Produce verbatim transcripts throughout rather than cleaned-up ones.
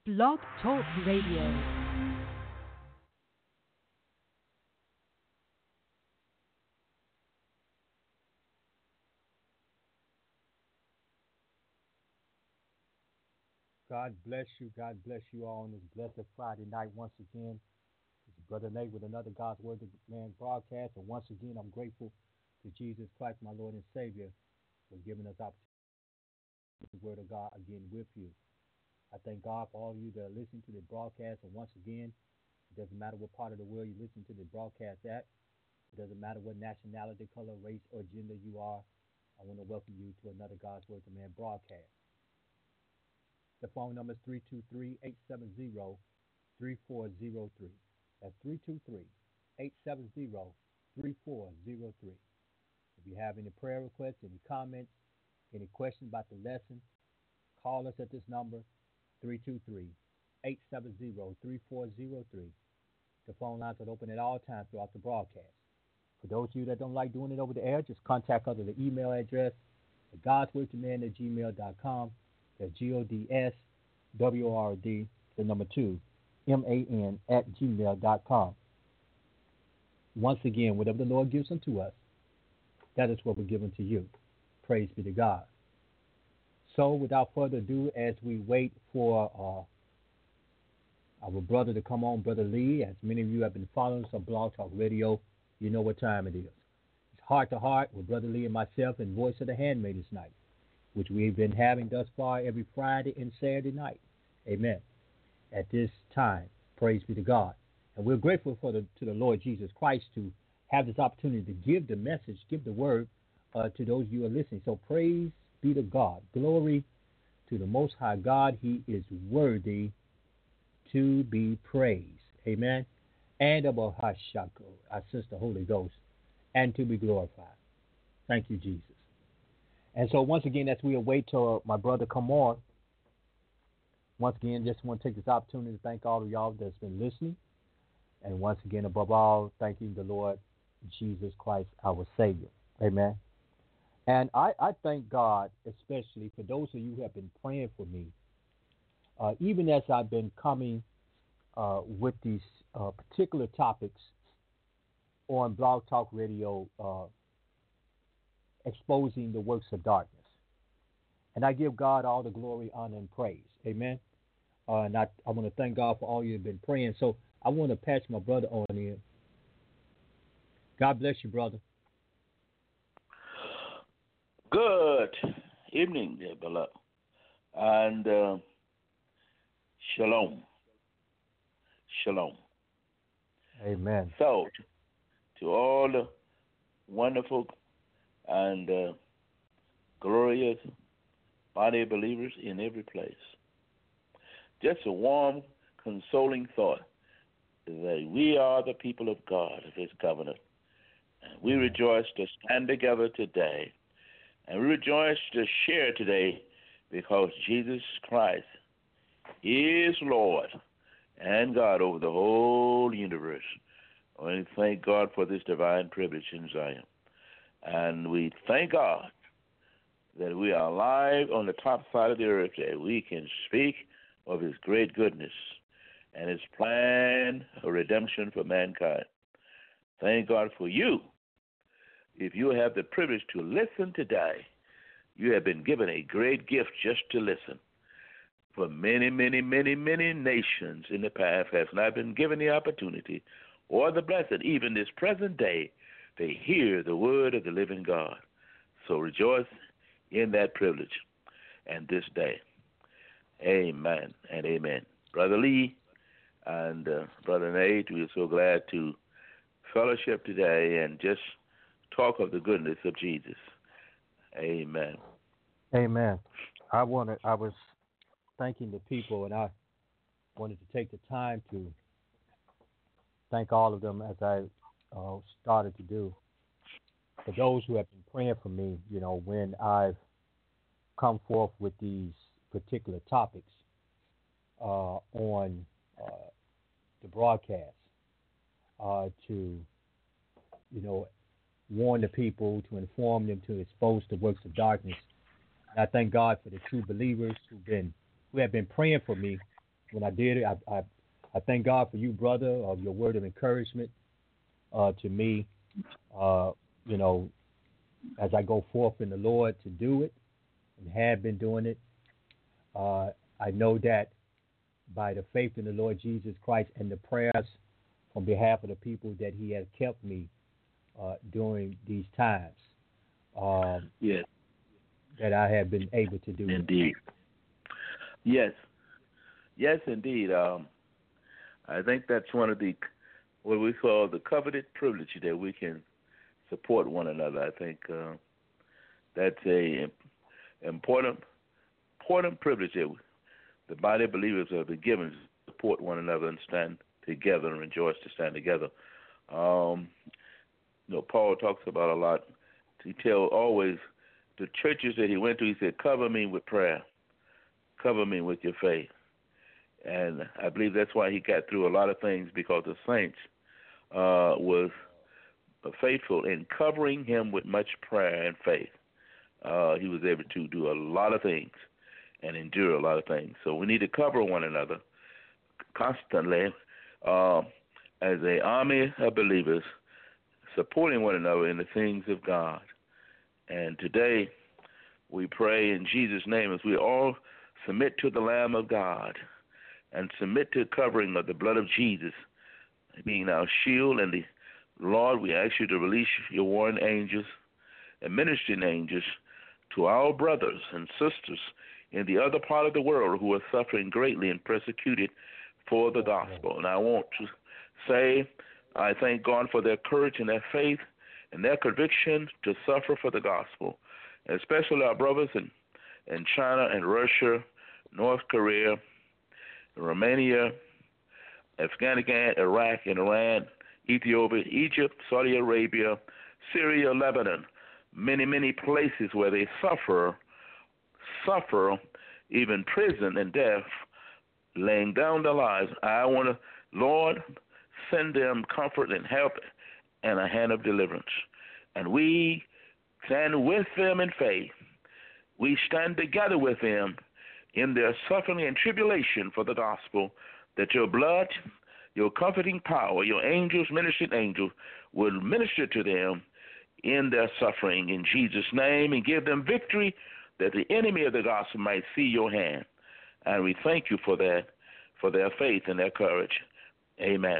Blog Talk Radio. God bless you. God bless you all on this blessed Friday night once again. It's Brother Nate with another God's Word to Man broadcast. And once again, I'm grateful to Jesus Christ, my Lord and Savior, for giving us opportunity to share the Word of God again with you. I thank God for all of you that are listening to the broadcast. And once again, it doesn't matter what part of the world you listen to the broadcast at. It doesn't matter what nationality, color, race, or gender you are. I want to welcome you to another God's Word to Man broadcast. The phone number is three two three, eight seven zero, three four zero three. That's three two three, eight seven zero, three four zero three. If you have any prayer requests, any comments, any questions about the lesson, call us at this number, three two three, eight seven zero, three four zero three. The phone lines are open at all times throughout the broadcast. For those of you that don't like doing it over the air, just contact us at the email address at godswordcommand at gmail dot com. That's G O D S W O R D, the number two, M A N at gmail dot com. Once again, whatever the Lord gives unto us, that is what we're giving to you. Praise be to God. So, without further ado, as we wait for uh, our brother to come on, Brother Lee, as many of you have been following us on Blog Talk Radio, you know what time it is. It's Heart to Heart with Brother Lee and myself and Voice of the Handmaid's Night, which we've been having thus far every Friday and Saturday night. Amen. At this time, praise be to God. And we're grateful for the, to the Lord Jesus Christ to have this opportunity to give the message, give the word uh, to those you are listening. So praise be to God. Glory to the Most High God. He is worthy to be praised. Amen. And above Hashako, our sister Holy Ghost, and to be glorified. Thank you, Jesus. And so once again, as we await till my brother come on, once again, just want to take this opportunity to thank all of y'all that's been listening. And once again, above all, thanking the Lord Jesus Christ, our Savior. Amen. And I, I thank God, especially for those of you who have been praying for me, uh, even as I've been coming uh, with these uh, particular topics on Blog Talk Radio, uh, exposing the works of darkness. And I give God all the glory, honor, and praise. Amen. Uh, and I, I want to thank God for all you have been praying. So I want to patch my brother on in. God bless you, brother. Good evening, dear beloved. And uh, shalom. Shalom. Amen. So, to all the wonderful and uh, glorious body of believers in every place, just a warm, consoling thought that we are the people of God, of His covenant. And we rejoice to stand together today. And we rejoice to share today because Jesus Christ is Lord and God over the whole universe. We thank God for this divine privilege in Zion. And we thank God that we are alive on the top side of the earth, that we can speak of His great goodness and His plan of redemption for mankind. Thank God for you. If you have the privilege to listen today, you have been given a great gift just to listen. For many, many, many, many nations in the past have not been given the opportunity or the blessing, even this present day, to hear the word of the living God. So rejoice in that privilege and this day. Amen and amen. Brother Lee and uh, Brother Nate, we are so glad to fellowship today and just talk of the goodness of Jesus. Amen. Amen. I wanted, I was thanking the people, and I wanted to take the time to thank all of them as I uh, started to do. For those who have been praying for me, you know, when I've come forth with these particular topics uh, on uh, the broadcast uh, to, you know, warn the people, to inform them, to expose the works of darkness. And I thank God for the true believers who've been, who have been praying for me when I did it. I, I, I thank God for you, brother, of your word of encouragement uh, to me. Uh, you know, as I go forth in the Lord to do it, and have been doing it, uh, I know that by the faith in the Lord Jesus Christ and the prayers on behalf of the people that He has kept me uh, during these times. Um, yes. That I have been able to do. Indeed. Yes. Yes, indeed. Um, I think that's one of the, what we call the coveted privilege, that we can support one another. I think uh, that's a important, important privilege that the body of believers have been given to support one another and stand together and rejoice to stand together. Um, you know, Paul talks about a lot. He tells always the churches that he went to, he said, cover me with prayer. Cover me with your faith. And I believe that's why he got through a lot of things, because the saints uh, was faithful in covering him with much prayer and faith. Uh, he was able to do a lot of things and endure a lot of things. So we need to cover one another constantly uh, as an army of believers, supporting one another in the things of God. And today we pray in Jesus' name as we all submit to the Lamb of God and submit to the covering of the blood of Jesus, being our shield. And the Lord, we ask you to release your warring angels and ministering angels to our brothers and sisters in the other part of the world who are suffering greatly and persecuted for the gospel. And I want to say I thank God for their courage and their faith and their conviction to suffer for the gospel, especially our brothers in, in China and Russia, North Korea, Romania, Afghanistan, Iraq, and Iran, Ethiopia, Egypt, Saudi Arabia, Syria, Lebanon, many, many places where they suffer, suffer even prison and death, laying down their lives. I want to, Lord, send them comfort and help and a hand of deliverance. And we stand with them in faith. We stand together with them in their suffering and tribulation for the gospel, that your blood, your comforting power, your angels, ministering angels, will minister to them in their suffering in Jesus' name, and give them victory, that the enemy of the gospel might see your hand. And we thank you for that, for their faith and their courage. Amen.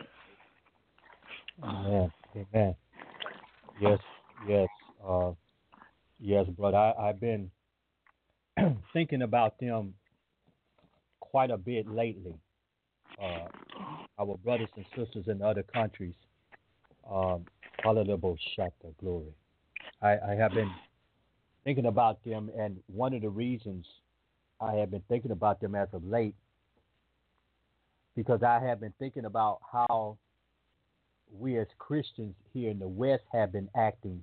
Amen. Amen. Yes, yes, uh, yes, brother. I, I've been thinking about them quite a bit lately. Uh, our brothers and sisters in other countries. Um, Hallelujah, Shatta, glory. I, I have been thinking about them, and one of the reasons I have been thinking about them as of late, because I have been thinking about how we as Christians here in the West have been acting,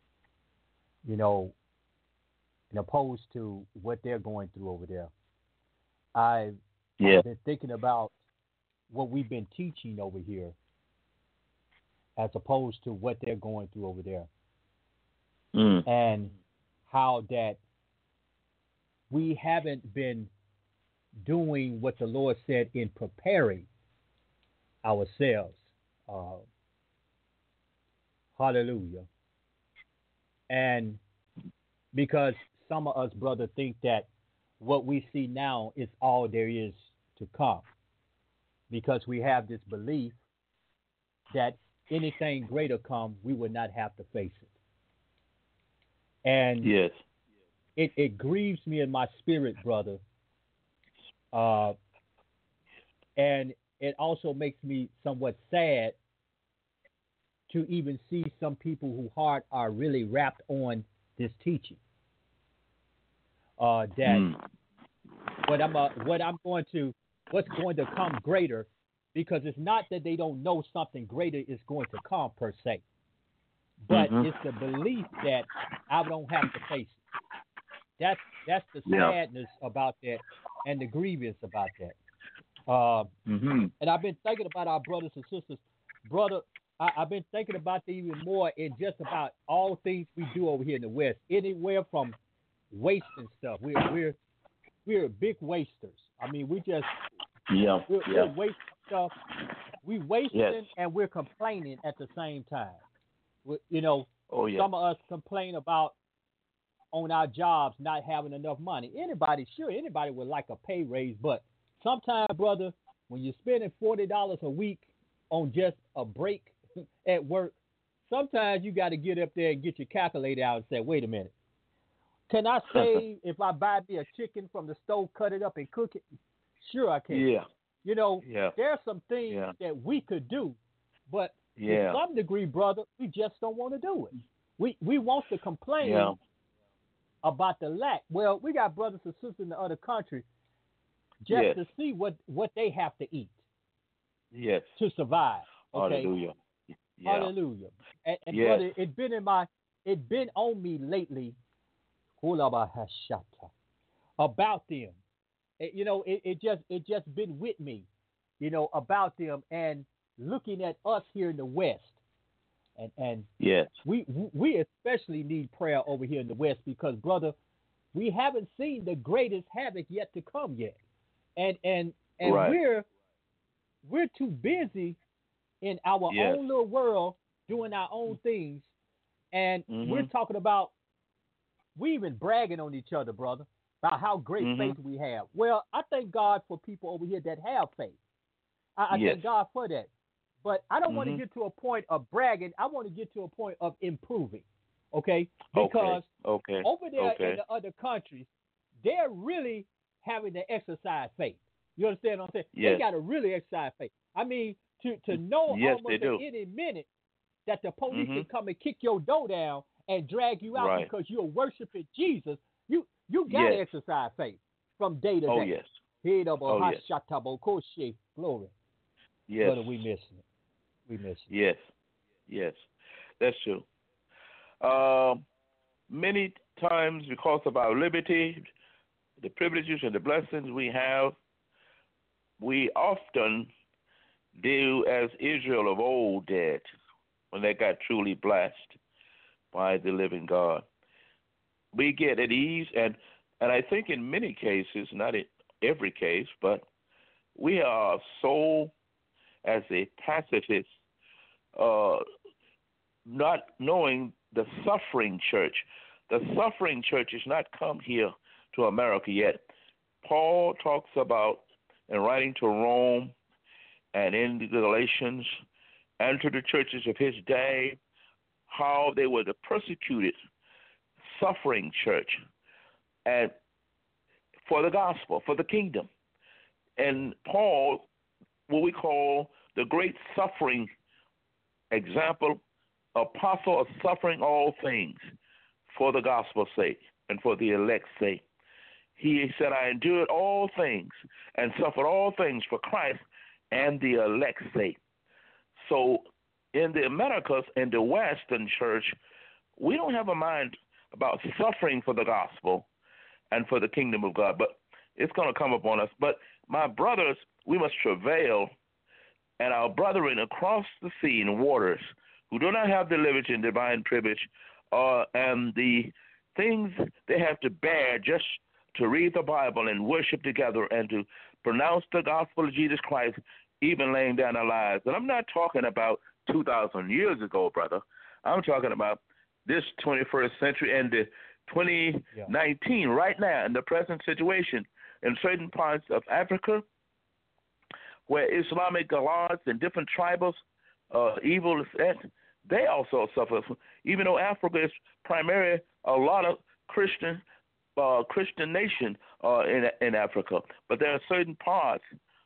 you know, in opposed to what they're going through over there. I've, yeah. I've been thinking about what we've been teaching over here as opposed to what they're going through over there. Mm. And how that we haven't been doing what the Lord said in preparing ourselves. Uh, hallelujah. And because some of us, brother, think that what we see now is all there is to come, because we have this belief that anything greater come, we would not have to face it. And yes, it, it grieves me in my spirit, brother. Uh, and it also makes me somewhat sad to even see some people whose heart are really wrapped on this teaching. Uh, that mm. what I'm uh, what I'm going to what's going to come greater, because it's not that they don't know something greater is going to come per se, but mm-hmm. it's the belief that I don't have to face it. That's that's the yeah. sadness about that and the grievance about that. Uh, mm-hmm. And I've been thinking about our brothers and sisters. Brother, I, I've been thinking about them even more in just about all things we do over here in the West. Anywhere from wasting stuff. We're we're we're big wasters. I mean, we just Yeah. We're, Yeah. we're wasting stuff. We wasting Yes. and we're complaining at the same time. We, you know, Oh, yeah. some of us complain about on our jobs not having enough money. Anybody, sure, anybody would like a pay raise, but sometimes, brother, when you're spending forty dollars a week on just a break at work, sometimes you got to get up there and get your calculator out and say, wait a minute. Can I save if I buy me a chicken from the stove, cut it up and cook it? Sure I can. Yeah. You know, Yeah. there are some things Yeah. that we could do, but Yeah. to some degree, brother, we just don't want to do it. We we want to complain Yeah. about the lack. Well, we got brothers and sisters in the other country just Yes. to see what, what they have to eat Yes. to survive. Okay? Hallelujah. Yeah. Hallelujah. And, and Yes. brother, it been in my it been on me lately about them. It, you know, it, it just it just been with me, you know, about them and looking at us here in the West. And and Yes. we we especially need prayer over here in the West because, brother, we haven't seen the greatest havoc yet to come yet. And and and Right. we're we're too busy in our Yes. own little world doing our own things. And Mhm. we're talking about, we even bragging on each other, brother, about how great Mhm. faith we have. Well, I thank God for people over here that have faith. I, I Yes. thank God for that. But I don't want to Mhm. get to a point of bragging. I want to get to a point of improving. Okay? Because okay. Okay. over there okay. in the other countries, they're really having to exercise faith. You understand what I'm saying? Yes. They got to really exercise faith. I mean, to, to know Yes, almost they at do. any minute that the police Mhm. can come and kick your door down and drag you out Right. because you're worshiping Jesus, you you got to Yes. exercise faith from day to Oh, day. yes. Hidabo Oh, yes. hashatabo koshe. Glory. Yes. Brother, we missing it. We missing it. Yes. Yes. That's true. Um, many times, because of our liberty, the privileges and the blessings we have, we often do as Israel of old did when they got truly blessed by the living God. We get at ease, and, and I think in many cases, not in every case, but we are so, as a pacifist, uh, not knowing the suffering church. The suffering church has not come here to America yet. Paul talks about, in writing to Rome and in the Galatians and to the churches of his day, how they were the persecuted, suffering church, and for the gospel, for the kingdom. And Paul, what we call the great suffering example, apostle of suffering all things for the gospel's sake and for the elect's sake. He said, I endured all things and suffered all things for Christ and the elect's sake. So in the Americas and the Western church, we don't have a mind about suffering for the gospel and for the kingdom of God, but it's going to come upon us. But my brothers, we must travail, and our brethren across the sea and waters who do not have the liberty and divine privilege uh, and the things they have to bear just to read the Bible and worship together and to pronounce the gospel of Jesus Christ, even laying down our lives. And I'm not talking about two thousand years ago, brother. I'm talking about this twenty-first century and the twenty nineteen, yeah. Right now, in the present situation, in certain parts of Africa, where Islamic gods and different tribals, uh, evil is at, they also suffer. Even though Africa is primarily a lot of Christian uh, Christian nation uh, in in Africa, but there are certain parts,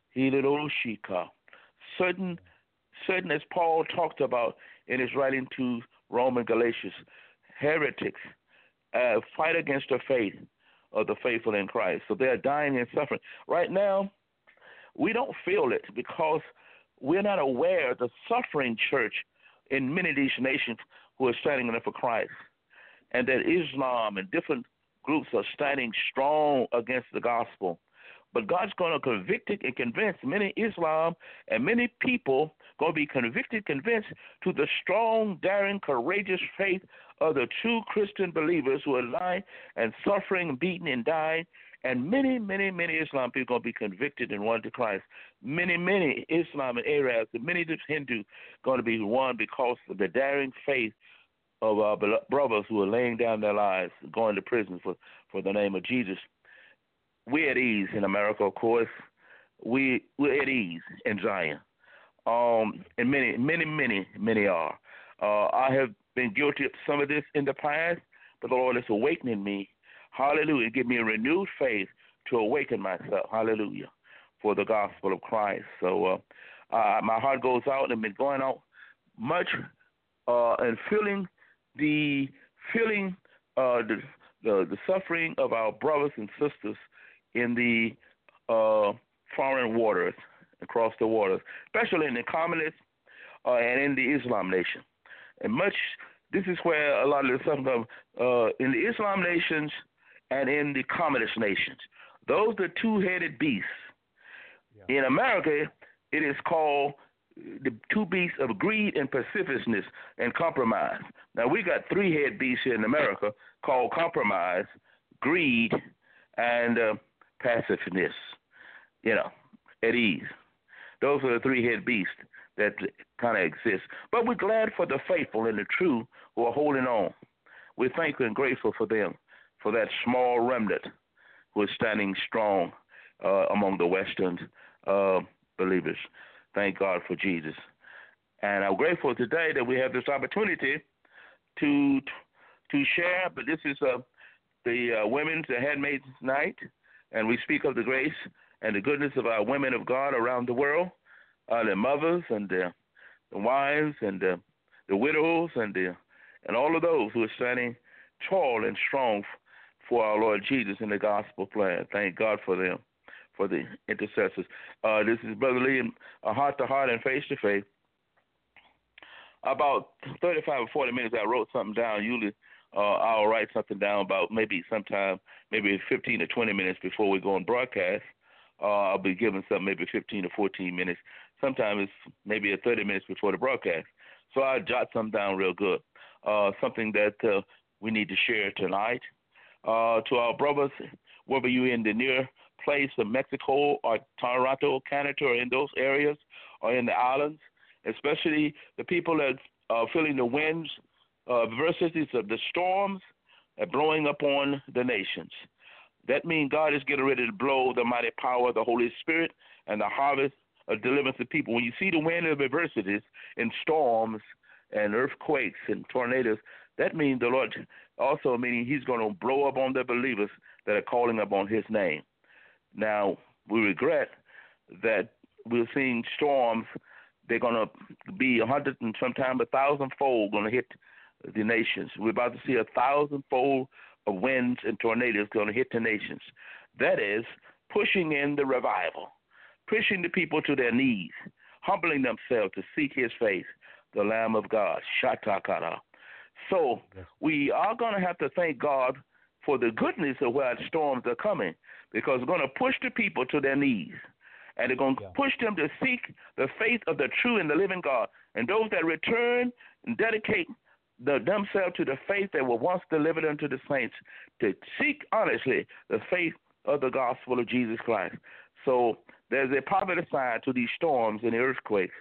certain, certain as Paul talked about in his writing to Roman Galatians, heretics uh, fight against the faith of the faithful in Christ. So they are dying and suffering. Right now, we don't feel it because we're not aware of the suffering church in many of these nations who are standing up for Christ, and that Islam and different groups are standing strong against the gospel. But God's going to convict and convince many Islam and many people going to be convicted, convinced to the strong, daring, courageous faith of the true Christian believers who are lying and suffering, beaten and dying And many, many, many Islam people are going to be convicted and won to Christ. Many, many Islam and Arabs and many Hindu going to be won because of the daring faith of our brothers who are laying down their lives, going to prison for, for the name of Jesus. We're at ease in America, of course. We, we're at ease in Zion. Um, and many, many, many, many are. Uh, I have been guilty of some of this in the past, but the Lord is awakening me. Hallelujah. Give me a renewed faith to awaken myself. Hallelujah. For the gospel of Christ. So uh, uh, my heart goes out and been going out much uh, and feeling the feeling uh, the, the the suffering of our brothers and sisters in the uh, foreign waters, across the waters, especially in the communist uh, and in the Islam nation. And much, this is where a lot of the stuff comes, uh, in the Islam nations and in the communist nations. Those are the two-headed beasts. Yeah. In America, it is called the two beasts of greed and pacificiousness and compromise. Now, we got three-head beasts here in America called compromise, greed, and uh, passiveness, you know, at ease. Those are the three-head beasts that kind of exist. But we're glad for the faithful and the true who are holding on. We're thankful and grateful for them, for that small remnant who is standing strong uh, among the Western uh, believers. Thank God for Jesus. And I'm grateful today that we have this opportunity to to share, but this is uh, the uh, Women's Handmaid's Night, and we speak of the grace and the goodness of our women of God around the world, uh, the mothers and the, the wives and the, the widows and the, and all of those who are standing tall and strong for our Lord Jesus in the gospel plan. Thank God for them, for the intercessors. Uh, this is Brother Lee, uh, heart to heart and face to face. About thirty-five or forty minutes, I wrote something down. Usually, uh, I'll write something down about maybe sometime, maybe fifteen to twenty minutes before we go on broadcast. Uh, I'll be giving something maybe fifteen to fourteen minutes. Sometimes it's maybe thirty minutes before the broadcast. So I'll jot something down real good. Uh, something that uh, we need to share tonight. Uh, to our brothers, whether you're in the near place of Mexico or Toronto, Canada, or in those areas, or in the islands, especially the people that are feeling the winds, uh, adversities of the storms are blowing upon the nations. That means God is getting ready to blow the mighty power of the Holy Spirit and the harvest of deliverance of people. When you see the wind of adversities and storms and earthquakes and tornadoes, that means the Lord also meaning he's going to blow up on the believers that are calling upon his name. Now, we regret that we're seeing storms. They're going to be a hundred and sometimes a thousand-fold going to hit the nations. We're about to see a thousand-fold of winds and tornadoes going to hit the nations. That is pushing in the revival, pushing the people to their knees, humbling themselves to seek his face, the Lamb of God, Shatakara. So we are going to have to thank God for the goodness of where the storms are coming, because we're going to push the people to their knees, and they're going to yeah. push them to seek the faith of the true and the living God. And those that return and dedicate the, themselves to the faith that was once delivered unto the saints, to seek honestly the faith of the gospel of Jesus Christ. So there's a positive side to these storms and the earthquakes.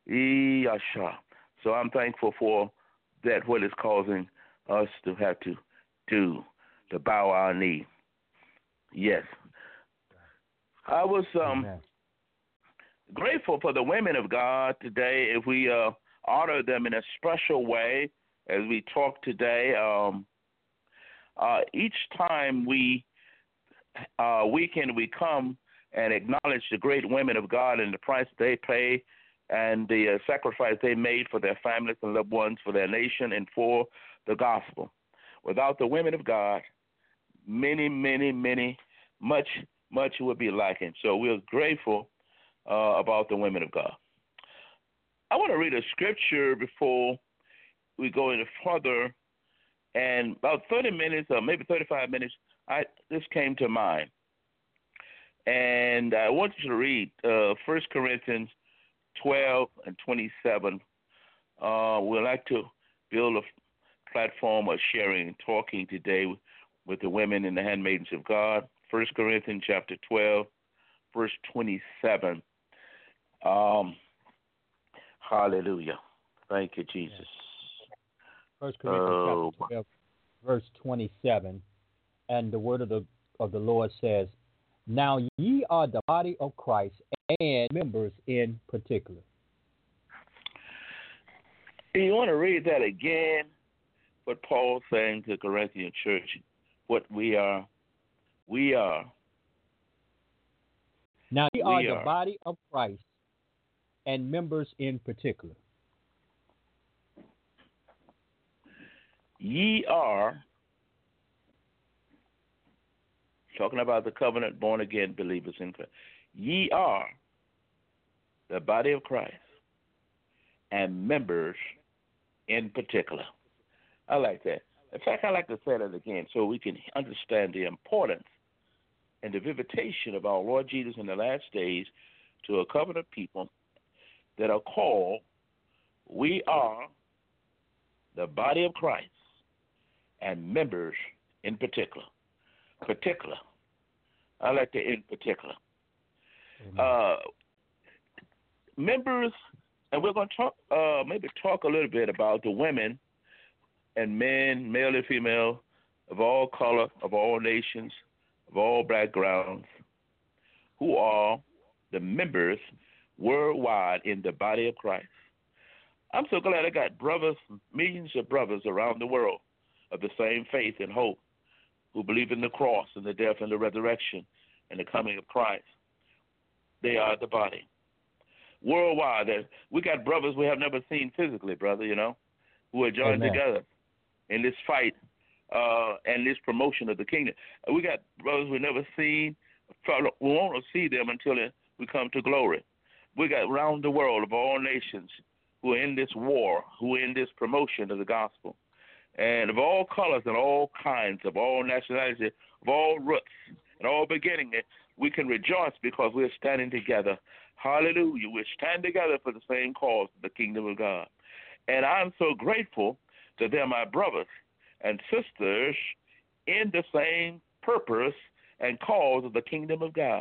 So I'm thankful for that, what is causing us to have to do, to bow our knee. Yes. I was um, grateful for the women of God today. If we uh, honor them in a special way as we talk today, um, uh, each time we uh, weekend we come and acknowledge the great women of God and the price they pay and the uh, sacrifice they made for their families and loved ones, for their nation, and for the gospel. Without the women of God, many, many, many, much, much would be lacking. So we're grateful uh, about the women of God. I want to read a scripture before we go any further. And about thirty minutes, or maybe thirty-five minutes, I this came to mind. And I want you to read uh, First Corinthians twelve and twenty-seven. Uh, we'd like to build a platform of sharing and talking today with, with the women and the handmaidens of God. First Corinthians chapter twelve, verse twenty-seven. Um, hallelujah. Thank you, Jesus. First Corinthians oh. chapter twelve, verse twenty-seven, and the word of the of the Lord says, "Now ye are the body of Christ, and members in particular." You want to read that again? What Paul's saying to the Corinthian church, what we are, we are. Now ye we are the are. body of Christ, and members in particular. Ye are, talking about the covenant born again believers in Christ. Ye are the body of Christ and members in particular. I like that. In fact, I like to say that again so we can understand the importance and the visitation of our Lord Jesus in the last days to a covenant people that are called, we are the body of Christ and members in particular. Particular. I like the in particular. Uh, members, and we're going to talk, uh, maybe talk a little bit about the women and men, male and female, of all color, of all nations, of all backgrounds, who are the members worldwide in the body of Christ. I'm so glad I got brothers, millions of brothers around the world of the same faith and hope, who believe in the cross and the death and the resurrection and the coming of Christ. They are the body. Worldwide, we got brothers we have never seen physically, brother, you know, who are joined Amen. together in this fight uh, and this promotion of the kingdom. We got brothers we've never seen. We won't see them until we come to glory. We got around the world of all nations who are in this war, who are in this promotion of the gospel, and of all colors and all kinds, of all nationalities, of all roots and all beginning. We can rejoice because we're standing together. Hallelujah. We're standing together for the same cause, the kingdom of God. And I'm so grateful that they're my brothers and sisters in the same purpose and cause of the kingdom of God.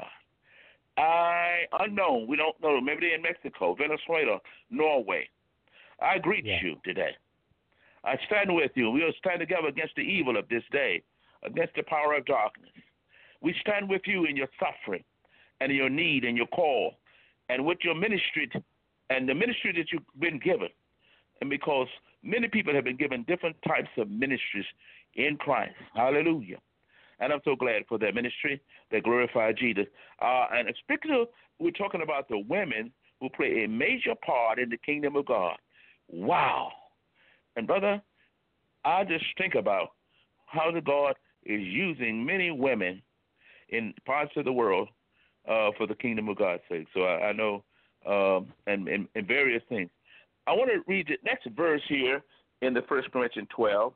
I, unknown, we don't know, maybe they're in Mexico, Venezuela, Norway. I greet Yeah. you today. I stand with you. We'll stand together against the evil of this day, against the power of darkness. We stand with you in your suffering and in your need and your call and with your ministry and the ministry that you've been given. And because many people have been given different types of ministries in Christ. Hallelujah. And I'm so glad for that ministry that glorify Jesus. Uh, and particularly, we're talking about the women who play a major part in the kingdom of God. Wow. And, brother, I just think about how the God is using many women in parts of the world uh, for the kingdom of God's sake. So I, I know, um, and, and, and various things. I want to read the next verse here in the First Corinthians twelve.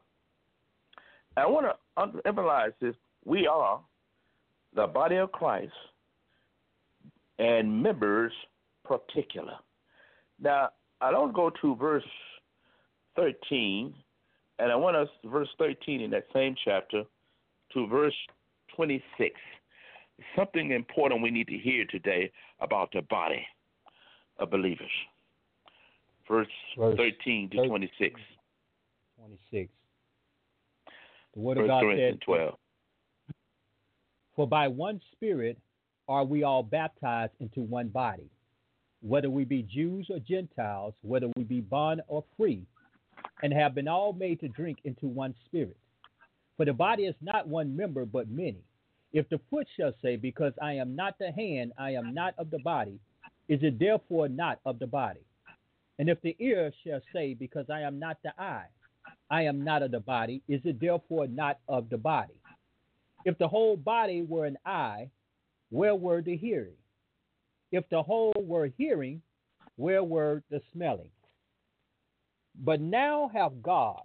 I want to emphasize this. We are the body of Christ and members particular. Now, I don't go to verse thirteen, and I want us, verse thirteen in that same chapter, to verse twenty-six. Something important we need to hear today about the body of believers. Verse, verse thirteen to twenty-six. twenty-six. The word of God said, twelve. "For by one Spirit are we all baptized into one body, whether we be Jews or Gentiles, whether we be bond or free, and have been all made to drink into one Spirit. For the body is not one member, but many. If the foot shall say, because I am not the hand, I am not of the body, is it therefore not of the body? And if the ear shall say, because I am not the eye, I am not of the body, is it therefore not of the body? If the whole body were an eye, where were the hearing? If the whole were hearing, where were the smelling? But now have God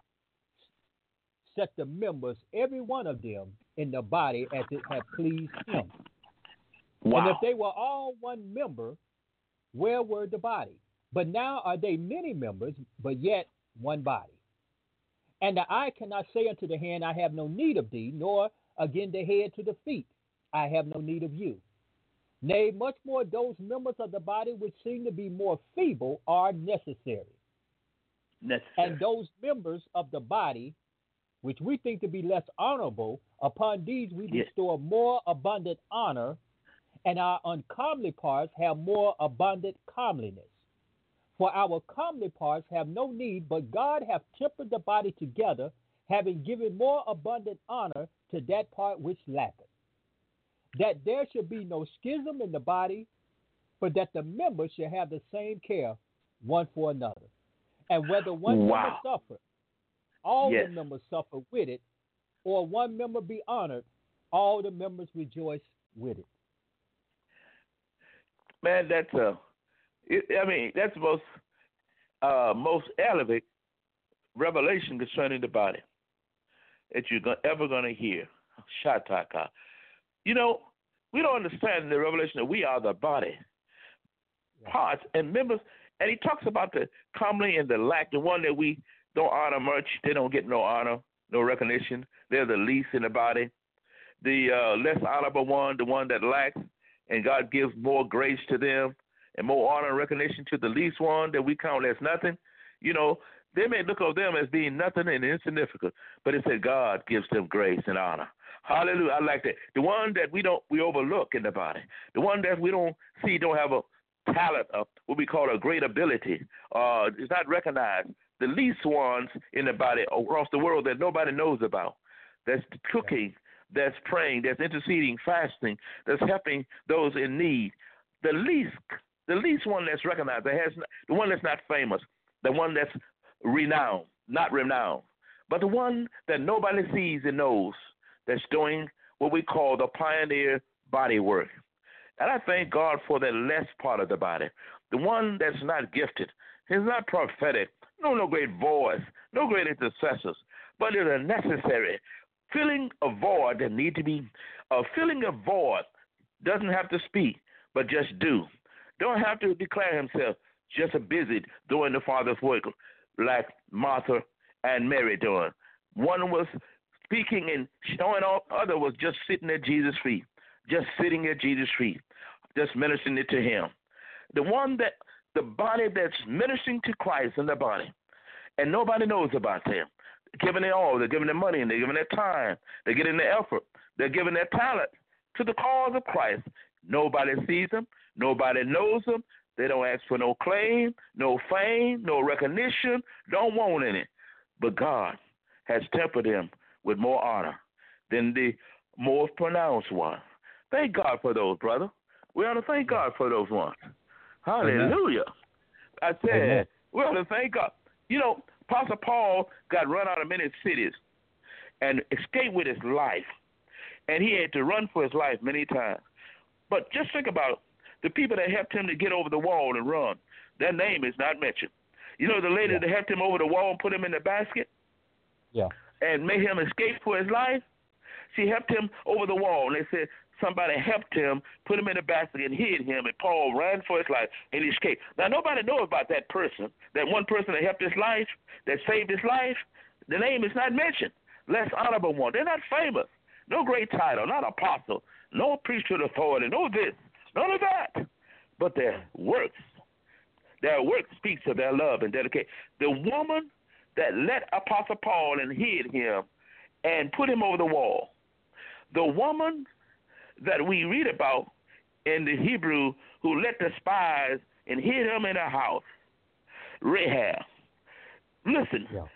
set the members, every one of them, in the body as it had pleased him. Wow. And if they were all one member, where were the body? But now are they many members, but yet one body. And the eye cannot say unto the hand, I have no need of thee, nor again the head to the feet, I have no need of you. Nay, much more those members of the body which seem to be more feeble are necessary. Necessary. And those members of the body which we think to be less honorable, upon these we yes. bestow more abundant honor, and our uncomely parts have more abundant comeliness. For our comely parts have no need, but God hath tempered the body together, having given more abundant honor to that part which lacketh, that there should be no schism in the body, but that the members should have the same care one for another. And whether one wow. member suffer, all yes. the members suffer with it, or one member be honored, all the members rejoice with it. Man, that's a, it, I mean, that's the most, uh, most elevated revelation concerning the body that you're gonna, ever going to hear. Shataka. You know, we don't understand the revelation that we are the body, yeah. parts and members. And he talks about the comely and the lack, the one that we don't honor much. They don't get no honor, no recognition. They're the least in the body. The uh, less honorable one, the one that lacks, and God gives more grace to them and more honor and recognition to the least one that we count as nothing. You know, they may look at them as being nothing and insignificant, but it said God gives them grace and honor. Hallelujah. I like that. The one that we don't we overlook in the body, the one that we don't see don't have a talent, of what we call a great ability, uh, is not recognized. The least ones in the body across the world that nobody knows about. That's cooking, that's praying, that's interceding, fasting, that's helping those in need. The least, the least one that's recognized, that has the one that's not famous, the one that's renowned, not renowned, but the one that nobody sees and knows, that's doing what we call the pioneer body work. And I thank God for the less part of the body, the one that's not gifted, is not prophetic, no, no great voice, no great intercessors, but it is necessary. Filling a void that need to be, uh, filling a void doesn't have to speak, but just do. Don't have to declare himself, just a busy doing the Father's work like Martha and Mary doing. One was speaking and showing off, other was just sitting at Jesus' feet, just sitting at Jesus' feet, just ministering it to him. The one that, the body that's ministering to Christ in the body, and nobody knows about them. They're giving it all. They're giving their money, and they're giving their time. They're giving their effort. They're giving their talent to the cause of Christ. Nobody sees them. Nobody knows them. They don't ask for no claim, no fame, no recognition, don't want any. But God has tempered them with more honor than the more pronounced one. Thank God for those, brother. We ought to thank God for those ones. Hallelujah. Amen. I said, Amen. We ought to thank God. You know, Apostle Paul got run out of many cities and escaped with his life. And he had to run for his life many times. But just think about the people that helped him to get over the wall and run. Their name is not mentioned. You know the lady yeah. that helped him over the wall and put him in the basket? Yeah. And made him escape for his life? She helped him over the wall. And they said somebody helped him, put him in the basket and hid him, and Paul ran for his life and he escaped. Now, nobody knows about that person, that one person that helped his life, that saved his life. The name is not mentioned. Less honorable one. They're not famous. No great title, not apostle, no priesthood authority, no this, none of that. But their works, their work speaks of their love and dedication. The woman that let Apostle Paul and hid him and put him over the wall, the woman that we read about in the Hebrew who let the spies and hid him in her house, Rahab. Listen, yeah.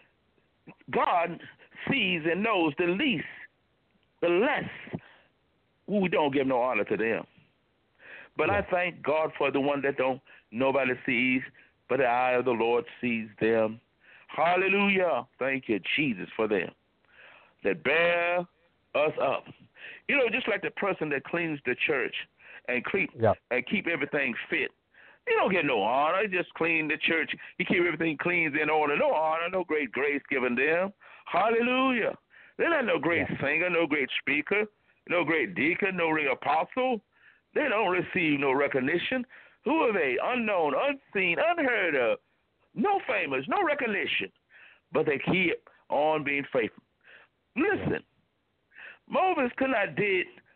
God sees and knows the least, the less. We don't give no honor to them. But yeah. I thank God for the one that don't nobody sees, but the eye of the Lord sees them. Hallelujah. Thank you, Jesus, for them that bear us up. You know, just like the person that cleans the church and keep yeah. and keep everything fit. You don't get no honor. Just clean the church. You keep everything clean in order. No honor, no great grace given them. Hallelujah. They're not no great yeah. singer, no great speaker, no great deacon, no great apostle. They don't receive no recognition. Who are they? Unknown, unseen, unheard of. No famous, no recognition. But they keep on being faithful. Listen, Moses could not did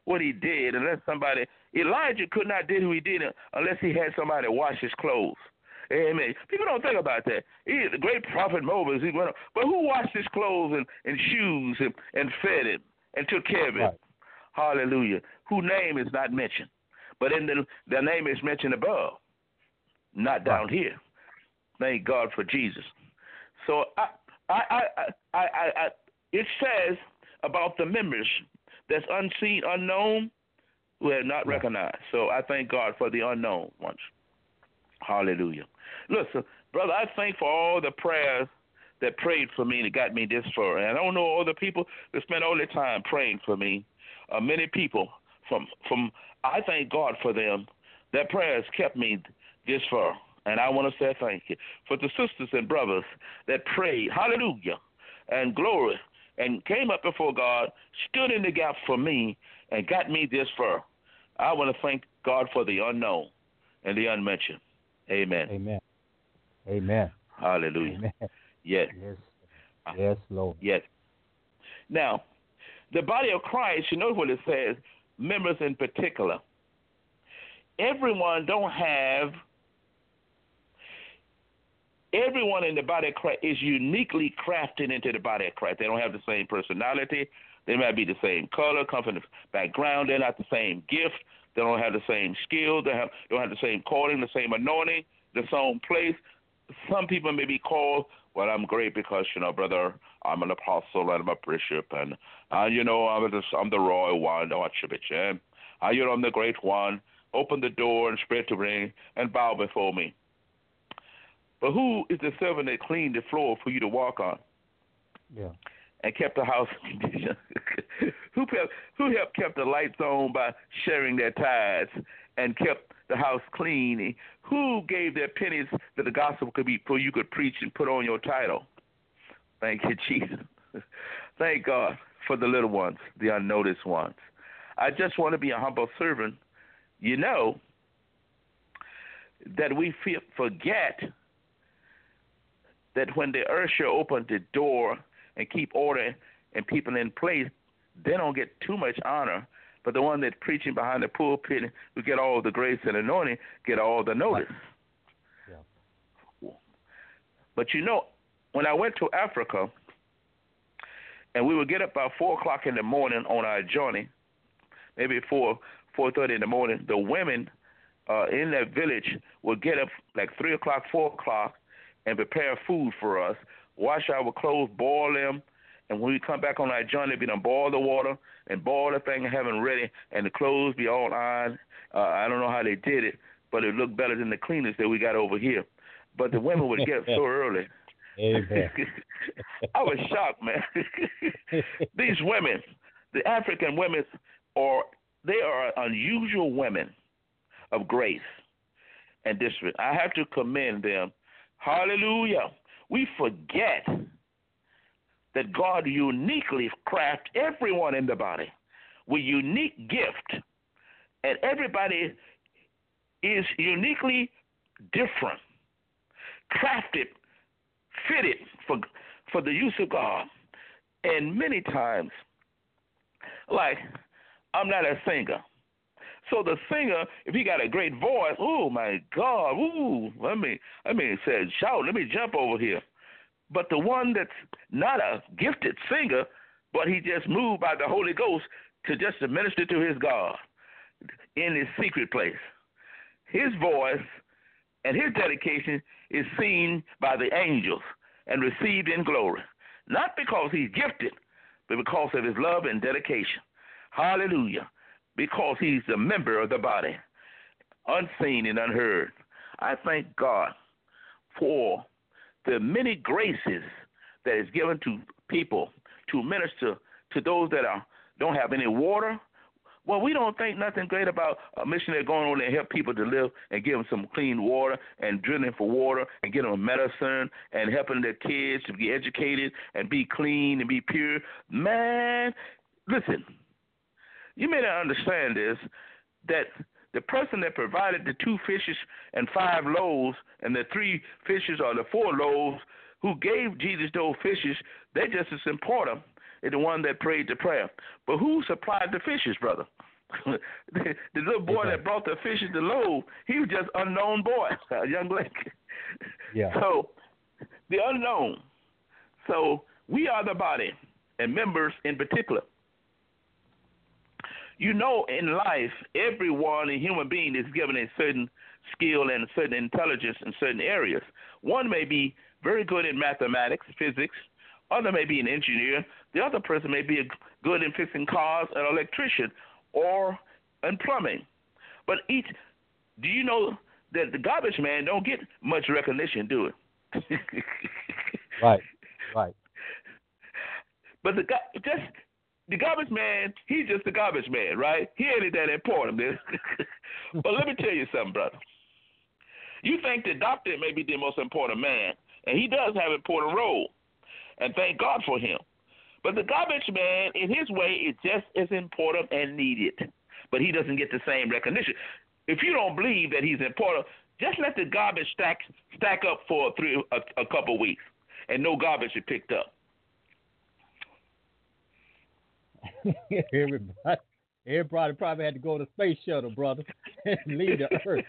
what he did unless somebody, Elijah could not do who he did unless he had somebody wash his clothes. Amen. People don't think about that. He is the great prophet Moses. He went, but who washed his clothes and, and shoes and, and fed him and took care of him? Right. Hallelujah. Whose name is not mentioned. But in the, the name is mentioned above, not down right. here. Thank God for Jesus. So I, I, I, I, I, I, it says about the members that's unseen, unknown, who have not right. recognized. So I thank God for the unknown ones. Hallelujah. Listen, brother, I thank for all the prayers that prayed for me and got me this far. And I don't know all the people that spent all their time praying for me. Uh, many people from from I thank God for them. Their prayers kept me this far. And I want to say thank you for the sisters and brothers that prayed, hallelujah, and glory, and came up before God, stood in the gap for me, and got me this far. I want to thank God for the unknown and the unmentioned. Amen. Amen. Amen. Hallelujah. Amen. Yes. Yes. Yes, Lord. Yes. Now, the body of Christ, you know what it says, members in particular. Everyone don't have, everyone in the body of Christ is uniquely crafted into the body of Christ. They don't have the same personality. They might be the same color, come from the background. They're not the same gift. They don't have the same skill. They have, don't have the same calling, the same anointing, the same place. Some people may be called, well, I'm great because, you know, brother, I'm an apostle and I'm a bishop, and, uh, you know, I'm the, I'm the royal one, the archbishop. Uh, you know, I'm the great one. Open the door and spread the ring and bow before me. But who is the servant that cleaned the floor for you to walk on? Yeah. And kept the house in condition? who kept, who helped kept the lights on by sharing their tithes and kept the house clean? Who gave their pennies that the gospel could be, so you could preach and put on your title? Thank you, Jesus. Thank God for the little ones, the unnoticed ones. I just want to be a humble servant. You know that we forget that when the usher opened the door and keep order and people in place, they don't get too much honor. But the one that's preaching behind the pulpit who get all the grace and anointing get all the notice. Yeah. But you know, when I went to Africa, and we would get up about four o'clock in the morning on our journey, maybe four four thirty in the morning, the women uh, in that village would get up like three o'clock, four o'clock, and prepare food for us, wash our clothes, boil them, and when we come back on our journey, we done boil the water and boil the thing and have them ready, and the clothes be all ironed. Uh, I don't know how they did it, but it looked better than the cleaners that we got over here. But the women would get up so early. Amen. I was shocked, man. These women, the African women, are they are unusual women of grace and discipline. I have to commend them. Hallelujah. We forget that God uniquely crafted everyone in the body with unique gift, and everybody is uniquely different, crafted, fitted for for the use of God. And many times, like, I'm not a singer. So the singer, if he got a great voice, oh my God, ooh, let me, let me say, shout, let me jump over here. But the one that's not a gifted singer, but he just moved by the Holy Ghost to just to minister to his God in his secret place. His voice and his dedication is seen by the angels and received in glory. Not because he's gifted, but because of his love and dedication. Hallelujah. Because he's a member of the body, unseen and unheard. I thank God for the many graces that is given to people to minister to those that are don't have any water. Well, we don't think nothing great about a missionary going on there and help people to live and give them some clean water and drilling for water and get them medicine and helping their kids to be educated and be clean and be pure. Man, listen, you may not understand this, that the person that provided the two fishes and five loaves and the three fishes or the four loaves who gave Jesus those fishes, they're just as important as the one that prayed the prayer. But who supplied the fishes, brother? the, the little boy okay. that brought the fish and the loaves, he was just unknown boy, a young lady. Yeah. So the unknown. So we are the body and members in particular. You know, in life, everyone, a human being, is given a certain skill and a certain intelligence in certain areas. One may be very good in mathematics, physics. Other may be an engineer. The other person may be good in fixing cars, an electrician, or in plumbing. But each, do you know that the garbage man don't get much recognition, do it? Right, right. But the just the garbage man, he's just a garbage man, right? He ain't that important. But let me tell you something, brother. You think the doctor may be the most important man, and he does have an important role, and thank God for him. But the garbage man, in his way, is just as important and needed, but he doesn't get the same recognition. If you don't believe that he's important, just let the garbage stack stack up for three a, a couple weeks, and no garbage is picked up. everybody, everybody probably had to go to space shuttle, brother, and leave the Earth.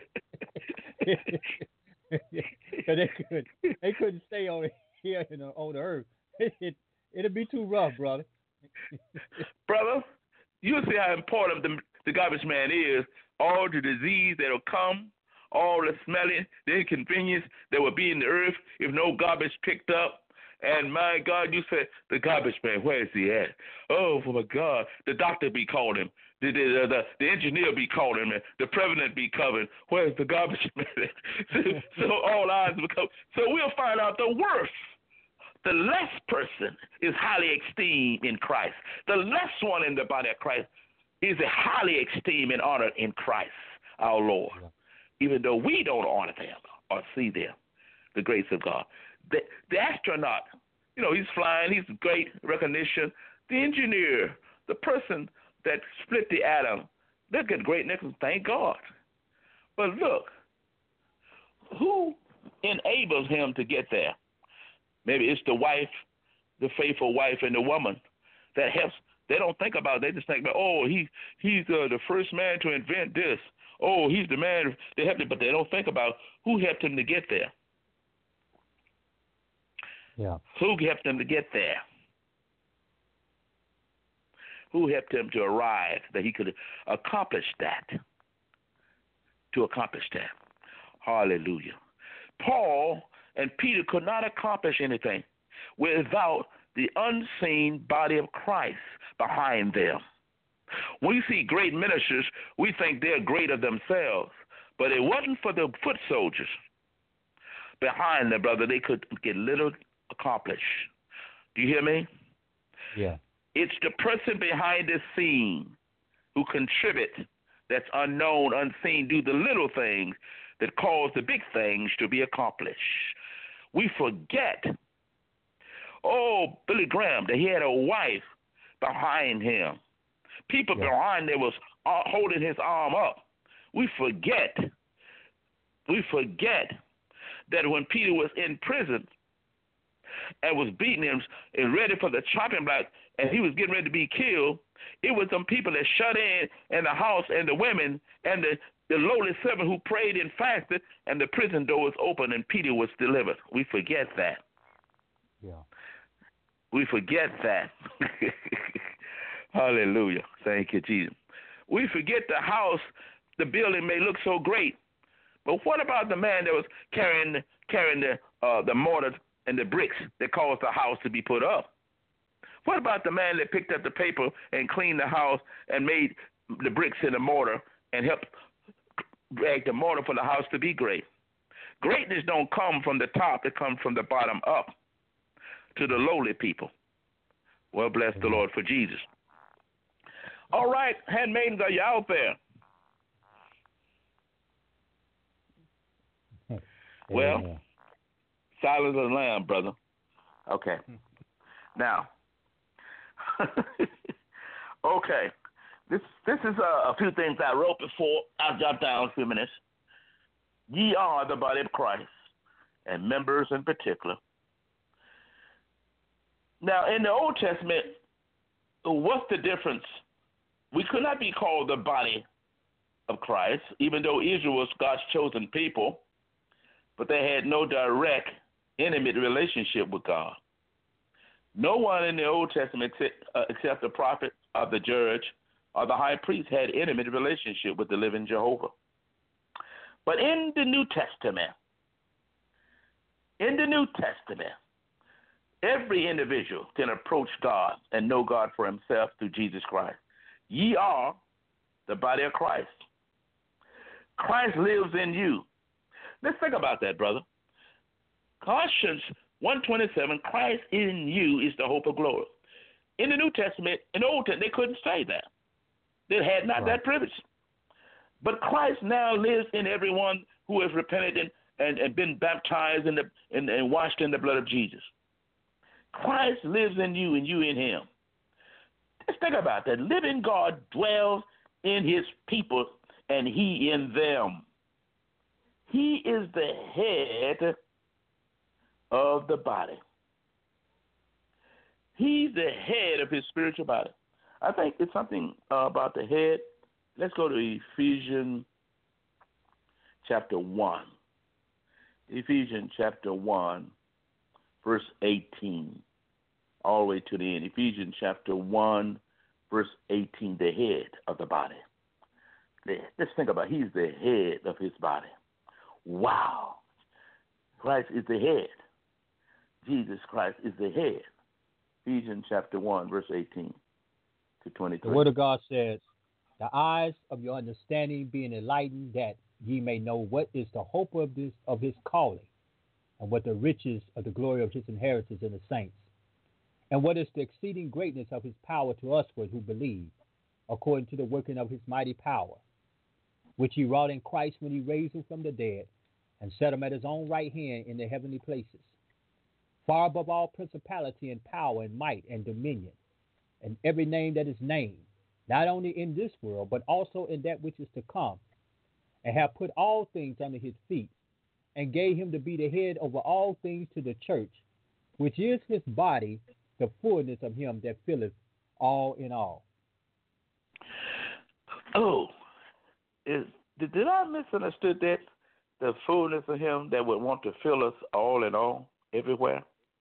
they could, they couldn't stay on here you know, on the Earth. It, it'd be too rough, brother. Brother, you see how important the, the garbage man is. All the disease that'll come, all the smelling, the inconvenience that will be in the earth if no garbage picked up. And my God, you said, the garbage man, where is he at? Oh, for my God, the doctor be calling him. The, the, the, the engineer be calling him. The president be covering. Where's the garbage man? so, so all eyes will come. So we'll find out the worst. The less person is highly esteemed in Christ. The less one in the body of Christ is highly esteemed and honored in Christ, our Lord. Yeah. Even though we don't honor them or see them, the grace of God. The, the astronaut, you know, he's flying, he's great recognition. The engineer, the person that split the atom, they get great recognition, thank God. But look, who enables him to get there? Maybe it's the wife, the faithful wife and the woman that helps. They don't think about it. They just think about, oh, he he's uh, the first man to invent this. Oh, he's the man. They helped him, but they don't think about who helped him to get there. Yeah. Who helped him to get there? Who helped him to arrive that he could accomplish that? To accomplish that. Hallelujah. Paul and Peter could not accomplish anything without the unseen body of Christ behind them. When we see great ministers, we think they're greater themselves, but it wasn't for the foot soldiers behind them, brother. They could get little accomplished. Do you hear me? Yeah. It's the person behind the scene who contribute that's unknown, unseen, do the little things that cause the big things to be accomplished. We forget, oh, Billy Graham, that he had a wife behind him. People yeah. behind there was holding his arm up. We forget, we forget that when Peter was in prison and was beating him and ready for the chopping block, and he was getting ready to be killed, it was some people that shut in in the house, and the women and the, the lowly servant who prayed and fasted, and the prison door was open and Peter was delivered. We forget that. Yeah. We forget that. Hallelujah. Thank you, Jesus. We forget the house, the building may look so great, but what about the man that was carrying carrying the uh, the mortar and the bricks that caused the house to be put up? What about the man that picked up the paper and cleaned the house and made the bricks in the mortar and helped drag the mortar for the house to be great? Greatness don't come from the top. It comes from the bottom up to the lowly people. Well, bless the Lord for Jesus. All right, handmaidens, are you out there? Well, yeah. Silence of the lamb, brother. Okay. Now, okay. This this is a, a few things I wrote before. I'll jot down a few minutes. Ye are the body of Christ, and members in particular. Now, in the Old Testament, what's the difference we could not be called the body of Christ, even though Israel was God's chosen people, but they had no direct, intimate relationship with God. No one in the Old Testament, except, uh, except the prophet or the judge or the high priest, had intimate relationship with the living Jehovah. But in the New Testament, in the New Testament, every individual can approach God and know God for himself through Jesus Christ. Ye are the body of Christ. Christ lives in you. Let's think about that, brother. Colossians one twenty-seven, Christ in you is the hope of glory. In the New Testament, in the Old Testament, they couldn't say that. They had not right. that privilege. But Christ now lives in everyone who has repented and, and, and been baptized in the, and, and washed in the blood of Jesus. Christ lives in you and you in him. Just think about that. Living God dwells in his people and he in them. He is the head of the body. He's the head of his spiritual body. I think it's something uh, about the head. Let's go to Ephesians chapter one. Ephesians chapter one, verse eighteen, all the way to the end. Ephesians chapter one, verse eighteen, the head of the body. Let's think about it. He's the head of his body. Wow. Christ is the head. Jesus Christ is the head. Ephesians chapter one, verse eighteen to twenty-three. The word of God says, the eyes of your understanding being enlightened, that ye may know what is the hope of this of his calling, and what the riches of the glory of his inheritance in the saints, and what is the exceeding greatness of his power to usward who believe, according to the working of his mighty power, which he wrought in Christ when he raised him from the dead, and set him at his own right hand in the heavenly places, far above all principality and power and might and dominion, and every name that is named, not only in this world, but also in that which is to come, and have put all things under his feet, and gave him to be the head over all things to the church, which is his body, the fullness of him that filleth all in all. Oh, is did, did I misunderstood that? The fullness of him that would want to fill us all in all, everywhere?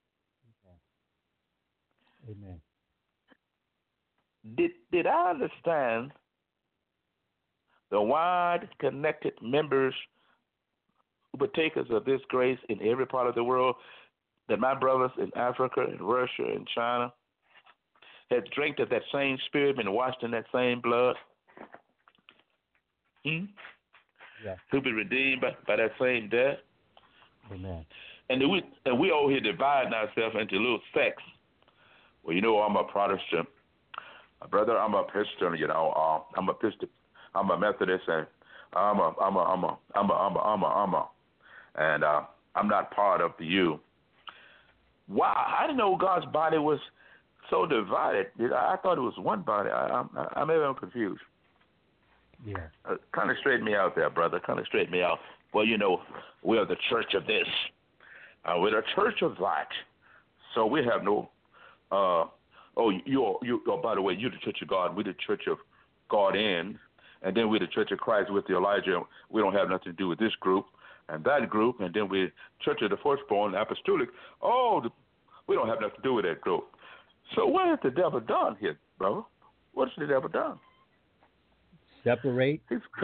Amen. Did did I understand the wide connected members, partakers of this grace in every part of the world, that my brothers in Africa and Russia and China had drank of that same spirit, been washed in that same blood? Hmm? Yeah. Who be redeemed by, by that same death? Amen. And we and we all here dividing ourselves into little sects. Well, you know, I'm a Protestant. Brother, I'm a Christian, you know. Uh, I'm a Christian. I'm a Methodist, and I'm a, I'm a, I'm a, I'm a, I'm a, I'm a, I'm a, and uh, I'm not part of the you. Wow, I didn't know God's body was so divided. I thought it was one body. I, I, I maybe I'm confused. Yeah. Uh, kind of straighten me out there, brother. Kind of straighten me out. Well, you know, we are the church of this. Uh, we're the church of that. So we have no. Uh, oh, you, you. Oh, by the way, you're the church of God. We're the church of God in, and then we're the church of Christ with the Elijah. We don't have nothing to do with this group and that group, and then we're church of the firstborn, apostolic. Oh, the, we don't have nothing to do with that group. So what has the devil done here, brother? What's the devil done? Separate.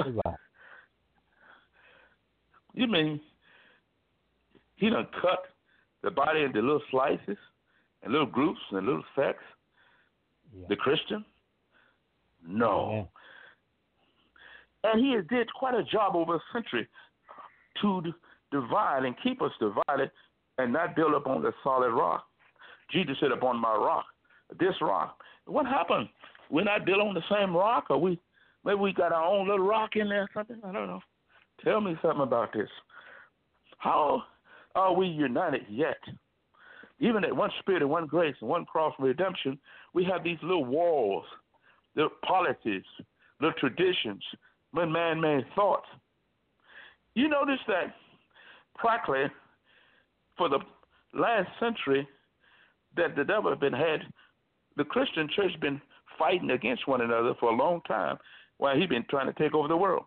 You mean he done cut the body into little slices and little groups and little sects? Yeah. The Christian? No. Yeah. And he has did quite a job over a century to divide and keep us divided and not build up on the solid rock. Jesus said, upon my rock, this rock. What happened? We're not built on the same rock, or we maybe we got our own little rock in there or something? I don't know. Tell me something about this. How are we united yet? Even at one spirit and one grace and one cross of redemption, we have these little walls, little policies, little traditions, little man-made thoughts. You notice that practically for the last century that the devil had been had, the Christian church been fighting against one another for a long time while he's been trying to take over the world.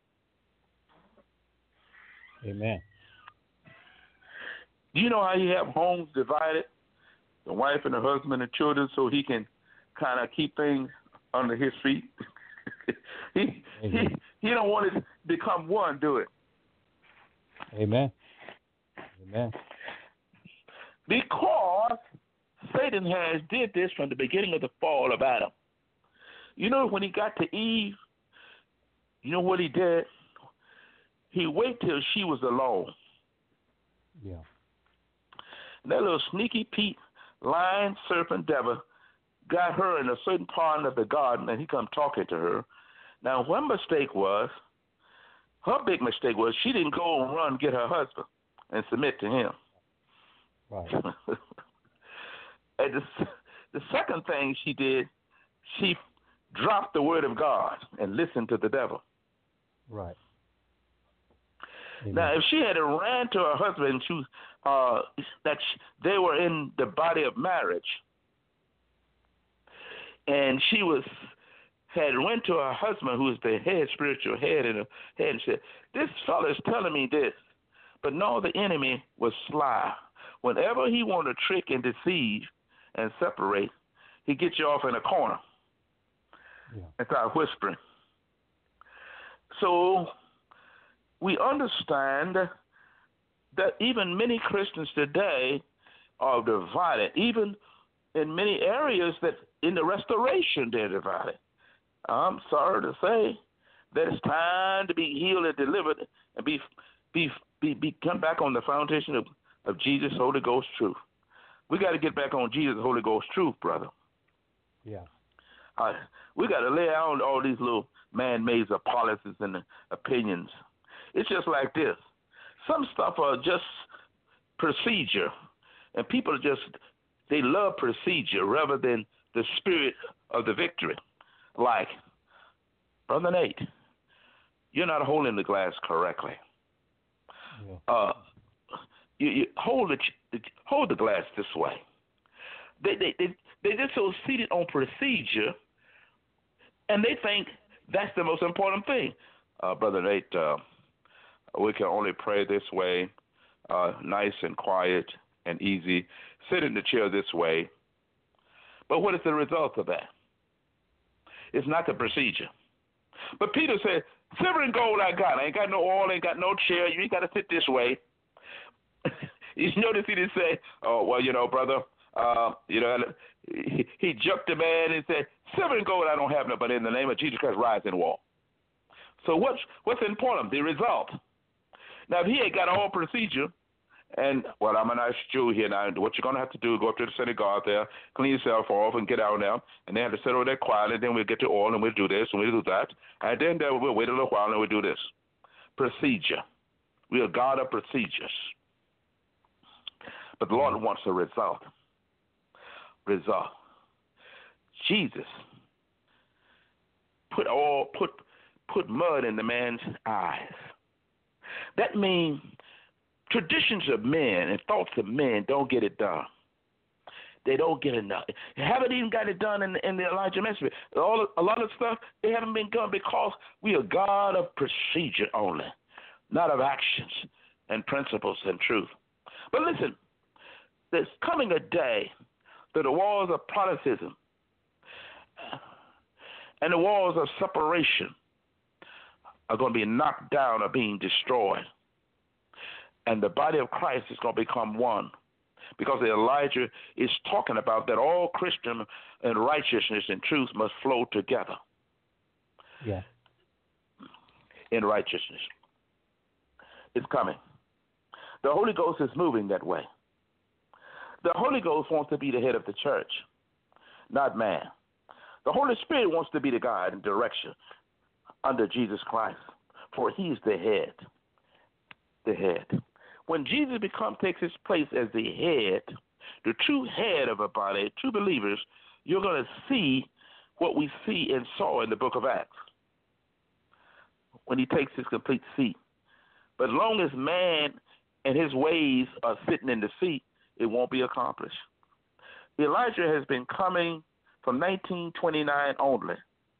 Amen. Do you know how you have homes divided, the wife and the husband and children, so he can kind of keep things under his feet? he he he don't want it to become one, do it? Amen. Amen. Because Satan has did this from the beginning of the fall of Adam. You know, when he got to Eve, you know what he did? He waited till she was alone. Yeah. That little sneaky Pete, lion, serpent, devil, got her in a certain part of the garden, and he come talking to her. Now, one mistake was, her big mistake was she didn't go and run and get her husband and submit to him. Right. And the, the second thing she did, she dropped the word of God and listened to the devil. Right. Amen. Now, if she had ran to her husband, she was, uh, that she, they were in the body of marriage, and she was had went to her husband, who was the head spiritual head in her head, and said, "This fellow is telling me this," but no, the enemy was sly. Whenever he wanted to trick and deceive and separate, he gets you off in a corner yeah. and start whispering. So we understand that even many Christians today are divided, even in many areas that in the restoration they're divided. I'm sorry to say that it's time to be healed and delivered and be be be, be come back on the foundation of, of Jesus, Holy Ghost truth. We got to get back on Jesus, Holy Ghost truth, brother. Yeah. Uh, we got to lay out all these little man-made policies and opinions. It's just like this. Some stuff are just procedure, and people just, they love procedure rather than the spirit of the victory. Like, Brother Nate, you're not holding the glass correctly. Yeah. Uh, you, you hold the hold the glass this way. They they they they just so seated on procedure, and they think that's the most important thing. Uh, Brother Nate, uh, we can only pray this way, uh, nice and quiet and easy. Sit in the chair this way. But what is the result of that? It's not the procedure. But Peter said, silver and gold I got. I ain't got no oil, ain't got no chair. You ain't got to sit this way. You notice he didn't say, oh, well, you know, brother, uh, you know, he, he jumped the man and said, silver and gold I don't have no, but in the name of Jesus Christ, rise and walk. So what's what's important? The result. Now, if he ain't got all procedure, and, well, I'm a nice Jew here now, what you're going to have to do is go up to the synagogue there, clean yourself off, and get out now, and they have to sit over there quietly, and then we'll get to oil, and we'll do this, and we'll do that, and then uh, we'll wait a little while, and we'll do this. Procedure. We are God of procedures. But the Lord wants a result. Result. Jesus put all put put mud in the man's eyes. That means traditions of men and thoughts of men don't get it done. They don't get enough. They haven't even got it done in the, in the Elijah message. All a lot of stuff they haven't been done because we are God of procedure only, not of actions and principles and truth. But listen, there's coming a day that the walls of Protestantism and the walls of separation are going to be knocked down or being destroyed. And the body of Christ is going to become one. Because Elijah is talking about that all Christian and righteousness and truth must flow together. Yeah. In righteousness. It's coming. The Holy Ghost is moving that way. The Holy Ghost wants to be the head of the church, not man. The Holy Spirit wants to be the guide and direction under Jesus Christ, for he's the head. The head. When Jesus becomes takes his place as the head, the true head of a body, true believers, you're going to see what we see and saw in the book of Acts when he takes his complete seat. But as long as man and his ways are sitting in the seat, it won't be accomplished. Elijah has been coming from nineteen twenty-nine only.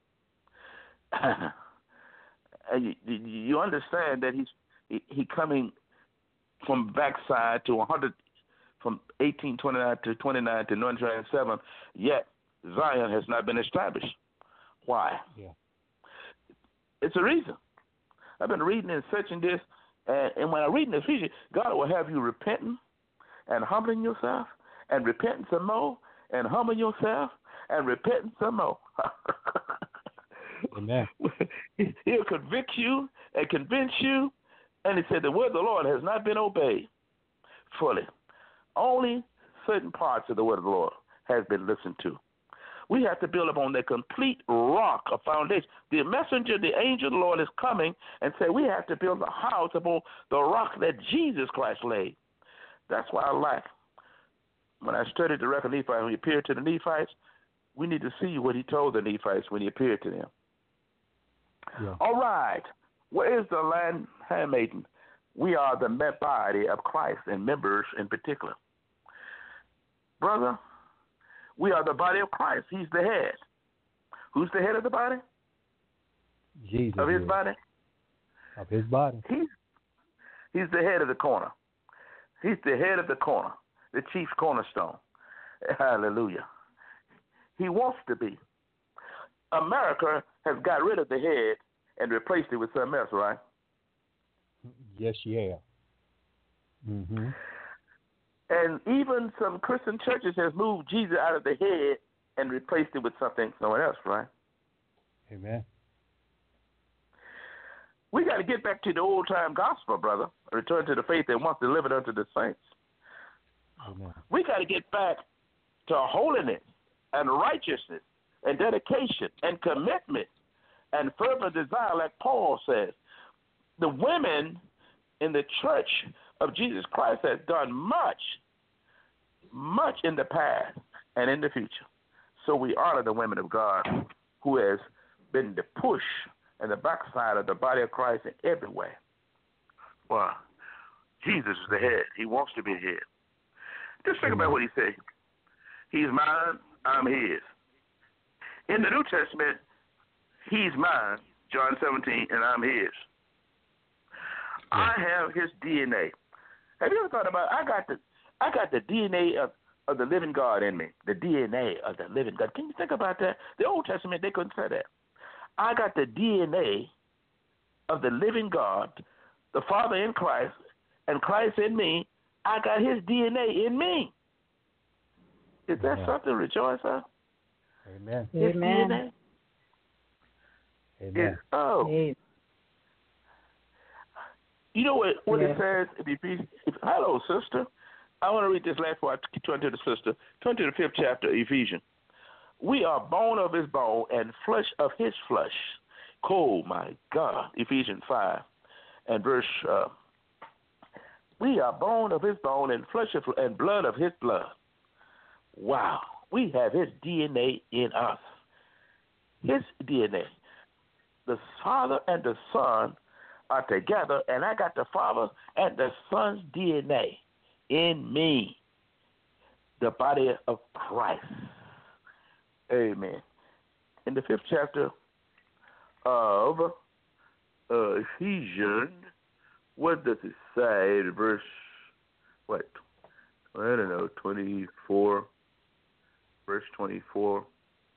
And you, you understand that he's he, he coming from backside to one hundred, from eighteen twenty-nine to twenty-nine to nineteen ninety-seven, yet Zion has not been established. Why? Yeah. It's a reason. I've been reading and searching this, and, and when I read in Ephesians, God will have you repenting and humbling yourself, and repenting some more, and humbling yourself, and repenting some more. Amen. He'll convict you and convince you, and he said the word of the Lord has not been obeyed fully. Only certain parts of the word of the Lord has been listened to. We have to build upon the complete rock of foundation. The messenger, the angel of the Lord is coming and say we have to build a house upon the rock that Jesus Christ laid. That's why I like, when I studied the record of Nephi, when he appeared to the Nephites, we need to see what he told the Nephites when he appeared to them. Yeah. All right. Where is the land handmaiden? We are the body of Christ and members in particular. Brother, we are the body of Christ. He's the head. Who's the head of the body? Jesus. Of his is. body? Of his body. He's, he's the head of the corner. He's the head of the corner, the chief cornerstone. Hallelujah. He wants to be. America has got rid of the head and replaced it with something else, right? Yes, yeah. Mm-hmm. And even some Christian churches has moved Jesus out of the head and replaced it with something, someone else, right? Amen. We got to get back to the old-time gospel, brother. Return to the faith that once delivered unto the saints. Amen. We got to get back to holiness and righteousness and dedication and commitment and fervent desire, like Paul says. The women in the church of Jesus Christ have done much, much in the past and in the future. So we honor the women of God who has been the push and the backside of the body of Christ in every way. Well, Jesus is the head. He wants to be the head. Just think about what he said. He's mine, I'm his. In the New Testament, he's mine, John seventeen, and I'm his. I have his D N A. Have you ever thought about I got the I got the D N A of, of the living God in me. The D N A of the living God. Can you think about that? The Old Testament, they couldn't say that. I got the D N A of the living God, the Father in Christ, and Christ in me. I got his D N A in me. Is that Amen. something to rejoice of? Amen. His Amen. D N A? Amen. Is, oh. Amen. You know what, what Yeah. it says in Ephesians? Hello, sister. I want to read this last part. Turn to the sister. Turn to the fifth chapter of Ephesians. We are bone of his bone and flesh of his flesh. Oh, my God. Ephesians five and verse, uh, we are bone of his bone and flesh of, and blood of his blood. Wow. We have his D N A in us. His D N A. The Father and the Son are together, and I got the Father and the Son's D N A in me, the body of Christ. Amen. In the fifth chapter of uh, Ephesians, what does it say in verse, what, I don't know, twenty-four, verse twenty-four.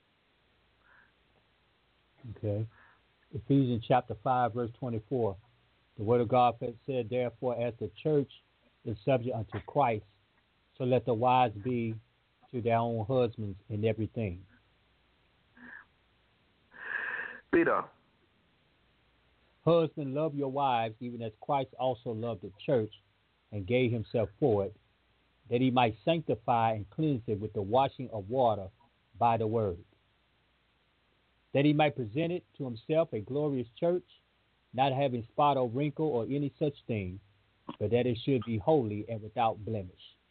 Okay. Ephesians chapter five, verse twenty-four. The word of God said, therefore, as the church is subject unto Christ, so let the wives be to their own husbands in everything. Peter. Husband, love your wives, even as Christ also loved the church and gave himself for it, that he might sanctify and cleanse it with the washing of water by the word, that he might present it to himself a glorious church, not having spot or wrinkle or any such thing, but that it should be holy and without blemish.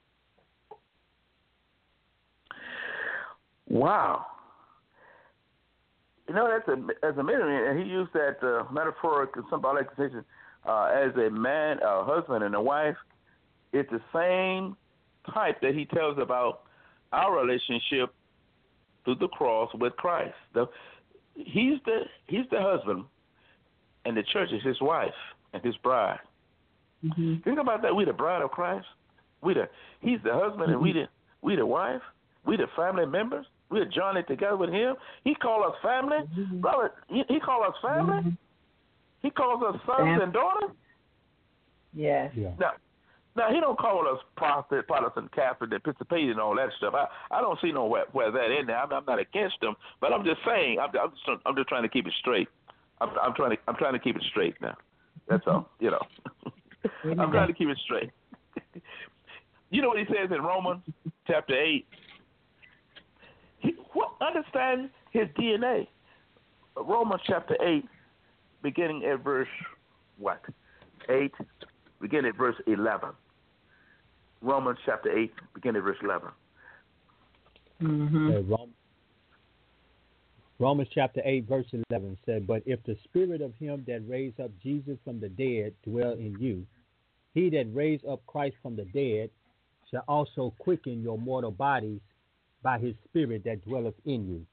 Wow. You know, that's a, as a man, and he used that uh, metaphoric, symbolic position uh, as a man, a husband, and a wife. It's the same type that he tells about our relationship through the cross with Christ. The, he's the he's the husband, and the church is his wife and his bride. Mm-hmm. Think about that. We the bride of Christ. We the he's the husband, mm-hmm. and we the we the wife. We the family members. We're joined together with him. He called us family, mm-hmm. brother. He, he called us family. Mm-hmm. He calls us sons Fam- and daughters. Yes. Yeah. Now, now he don't call us Protestant, Protestant, Catholic, Episcopalian, and all that stuff. I, I don't see no where, where that in there. I'm, I'm not against them, but I'm just saying. I'm, I'm just I'm just trying to keep it straight. I'm, I'm trying to I'm trying to keep it straight now. That's all. You know. I'm trying to keep it straight. You know what he says in Romans chapter eight? He, what, understand his D N A. Romans chapter eight, beginning at verse what? eight, beginning at verse eleven. Romans chapter eight, beginning at verse eleven. Mm-hmm. Uh, Rom- Romans chapter eight, verse eleven said, "But if the spirit of him that raised up Jesus from the dead dwell in you, he that raised up Christ from the dead shall also quicken your mortal bodies by his spirit that dwelleth in you."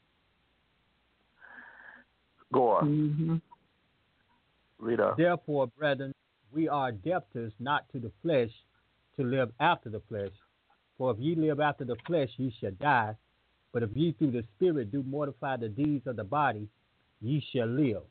Go on. Mm-hmm. Read up. "Therefore, brethren, we are debtors not to the flesh to live after the flesh. For if ye live after the flesh, ye shall die. But if ye through the spirit do mortify the deeds of the body, ye shall live."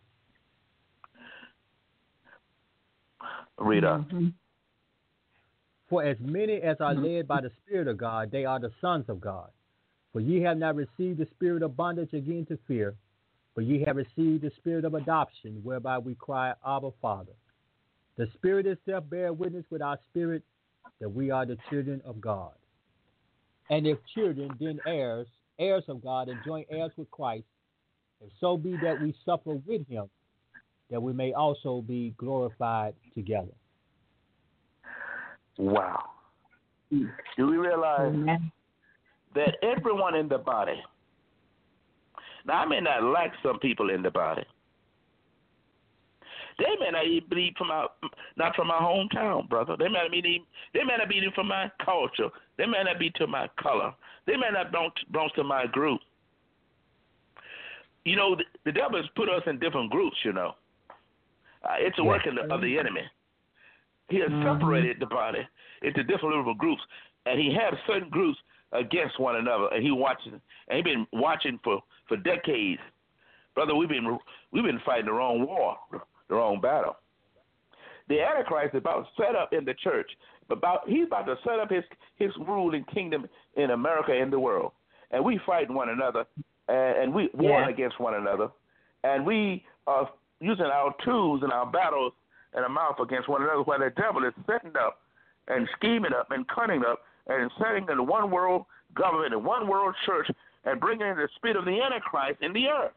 Read up. Mm-hmm. "For as many as are led by the Spirit of God, they are the sons of God. For ye have not received the spirit of bondage again to fear, but ye have received the spirit of adoption, whereby we cry, Abba, Father. The Spirit itself bear witness with our spirit that we are the children of God. And if children, then heirs, heirs of God, and joint heirs with Christ, if so be that we suffer with him, that we may also be glorified together." Wow. Do we realize Amen. that everyone in the body, now I may not like some people in the body. They may not even be from our, not from my hometown, brother. They may not be, they may not be from my culture. They may not be to my color. They may not belong to, belong to my group. You know, the, the devil has put us in different groups, you know. Uh, it's a work of the, of the enemy. He has mm-hmm. separated the body into different little groups, and he has certain groups against one another, and he watches, and he's been watching for, for decades. Brother, we've been we've been fighting the wrong war, the wrong battle. The Antichrist is about to set up in the church, about he's about to set up his his ruling kingdom in America and the world, and we fighting one another, and, and we yeah. warring against one another, and we are using our tools and our battles and our mouth against one another, while the devil is setting up and scheming up and cunning up and setting in one world government and one world church and bringing in the spirit of the Antichrist in the earth.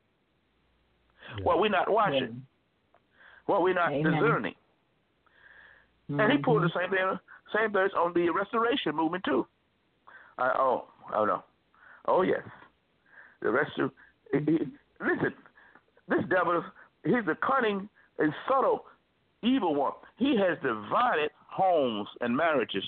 Yeah. Well, we're not watching. Yeah. Well, we're not Amen. discerning. Mm-hmm. And he pulled the same thing, same thing on the restoration movement too. I, oh, oh no, oh yes, the restor. He, he, listen, this devil, he's a cunning and subtle evil one. He has divided homes and marriages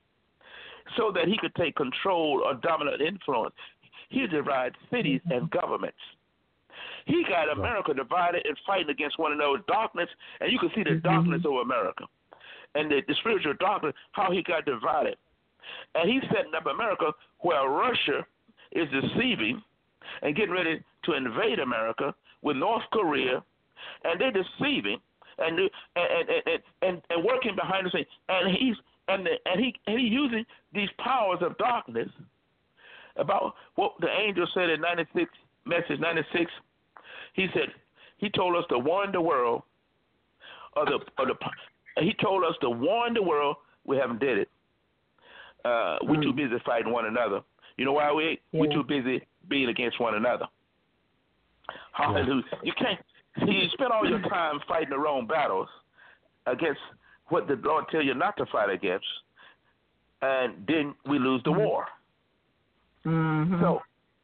so that he could take control or dominant influence. He divides cities mm-hmm. and governments. He got America divided and fighting against one another, darkness, and you can see the mm-hmm. darkness over America and the, the spiritual darkness, how he got divided. And he's setting up America where Russia is deceiving and getting ready to invade America with North Korea, and they're deceiving and and and and, and, and working behind the scenes. And he's and the, and he and he using these powers of darkness about what the angel said in ninety-six, message ninety-six. He said, he told us to warn the world, or the, or the, he told us to warn the world. We haven't did it. Uh, we're mm. too busy fighting one another. You know why we? Yeah. We're too busy being against one another. Hallelujah. You can't. You spend all your time fighting the wrong battles against what the Lord tell you not to fight against, and then we lose the war. Mm-hmm. So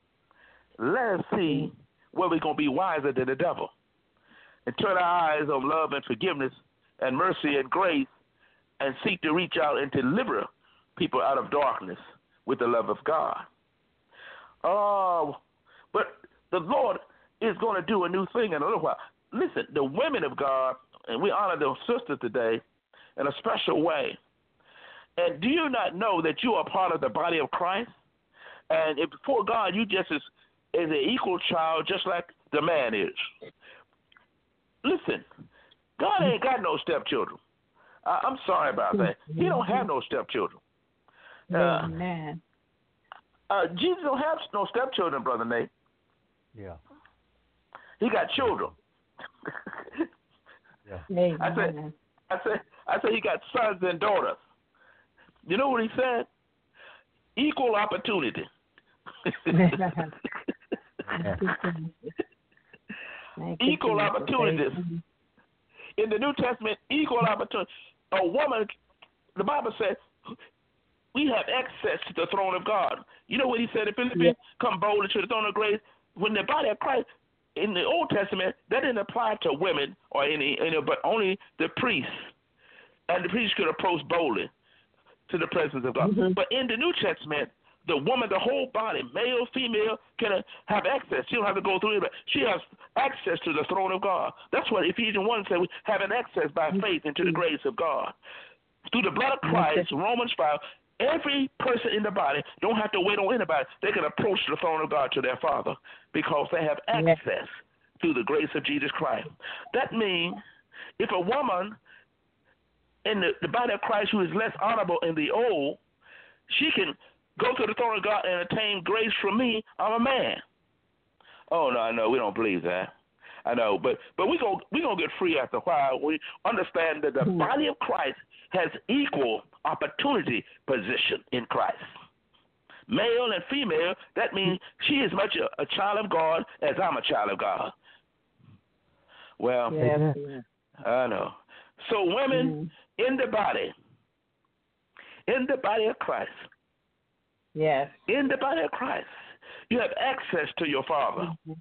let's see where we're going to be wiser than the devil and turn our eyes on love and forgiveness and mercy and grace and seek to reach out and deliver people out of darkness with the love of God. Oh, but the Lord is going to do a new thing in a little while. Listen, the women of God, and we honor their sisters today in a special way. And do you not know that you are part of the body of Christ? And if before God, you just is, is an equal child, just like the man is. Listen, God ain't got no stepchildren. I, I'm sorry about that. He don't have no stepchildren. Uh, Amen. Uh, Jesus don't have no stepchildren, Brother Nate. Yeah. He got children. Yeah. Amen. I said, I said, I said he got sons and daughters. You know what he said? Equal opportunity. Equal opportunities. In the New Testament, equal opportunity. A woman, the Bible says, we have access to the throne of God. You know what he said in Philippians? Yeah. Come boldly to the throne of grace. When the body of Christ, in the Old Testament, that didn't apply to women or any, any but only the priests. And the priest could approach boldly to the presence of God. Mm-hmm. But in the New Testament, the woman, the whole body, male, female, can have access. She don't have to go through it, but she has access to the throne of God. That's what Ephesians one says, we have an access by faith into the grace of God. Through the blood of Christ, Romans five, every person in the body don't have to wait on anybody. They can approach the throne of God to their Father because they have access through the grace of Jesus Christ. That means if a woman in the, the body of Christ who is less honorable in the old, she can go to the throne of God and attain grace from me. I'm a man. Oh, no, no, we don't believe that. I know, but but we go we gonna get free after a while. We understand that the mm-hmm. body of Christ has equal opportunity position in Christ. Male and female, that means she is much a, a child of God as I'm a child of God. Well, yeah. I know. So women mm-hmm. in the body, in the body of Christ, yes, in the body of Christ, you have access to your Father. Mm-hmm.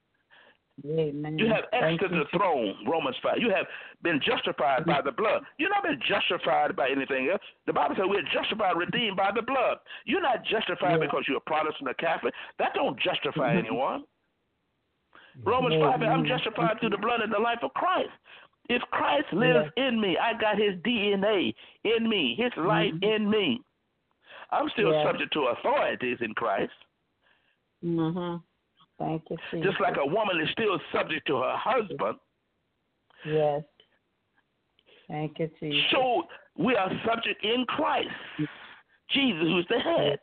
Amen. You have access to the throne, Romans five. You have been justified by the blood. You're not been justified by anything else. The Bible says we're justified, redeemed by the blood. You're not justified yeah. because you're a Protestant or Catholic. That don't justify mm-hmm. anyone. Romans five, I'm justified through the blood and the life of Christ. If Christ lives yeah. in me, I got his D N A in me, his life mm-hmm. in me. I'm still yeah. subject to authorities in Christ. Mm-hmm. Thank you, Jesus. Just like a woman is still subject to her husband. Yes. Thank you, Jesus. So we are subject in Christ, Jesus, who's the head.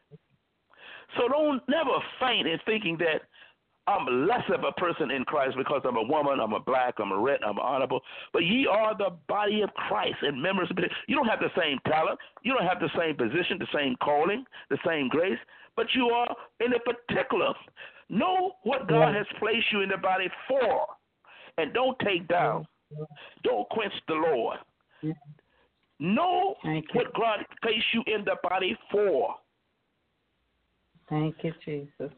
So don't never faint in thinking that I'm less of a person in Christ because I'm a woman, I'm a black, I'm a red, I'm honorable. But ye are the body of Christ and members of it. You don't have the same talent. You don't have the same position, the same calling, the same grace. But you are in a particular. Know what God yeah. has placed you in the body for. And don't take down. Don't quench the Lord. Yeah. Know what God placed you in the body for. Thank you, Jesus.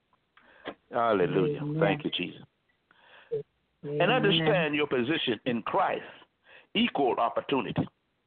Hallelujah. Amen. Thank you, Jesus. Amen. And understand your position in Christ. Equal opportunity.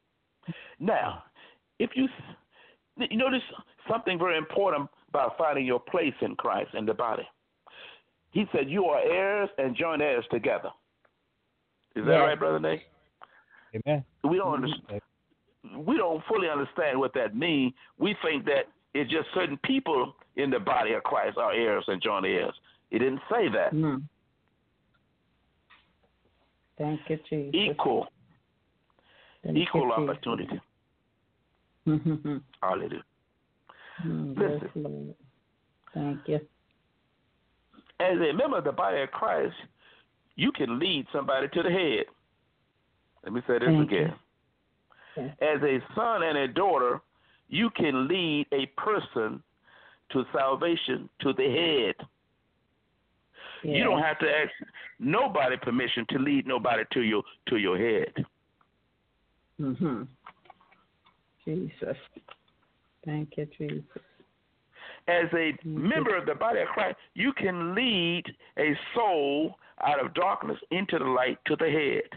Now, if you, you notice something very important about finding your place in Christ in the body. He said you are heirs and joint heirs together. Is that yes. right, Brother Nate? Amen. We don't understand. We don't fully understand what that means. We think that it's just certain people in the body of Christ are heirs and joint heirs. He didn't say that. Mm. Thank you, Jesus. Equal. Thank Equal you, opportunity. Mm-hmm. Hallelujah. Mm, Listen. yes, Lord. Thank you. As a member of the body of Christ, you can lead somebody to the head. Let me say this Thank again. You. As a son and a daughter, you can lead a person to salvation, to the head. Yeah. You don't have to ask nobody permission to lead nobody to your to your head. Mhm. Jesus. Thank you, Jesus. As a member of the body of Christ, you can lead a soul out of darkness into the light to the head.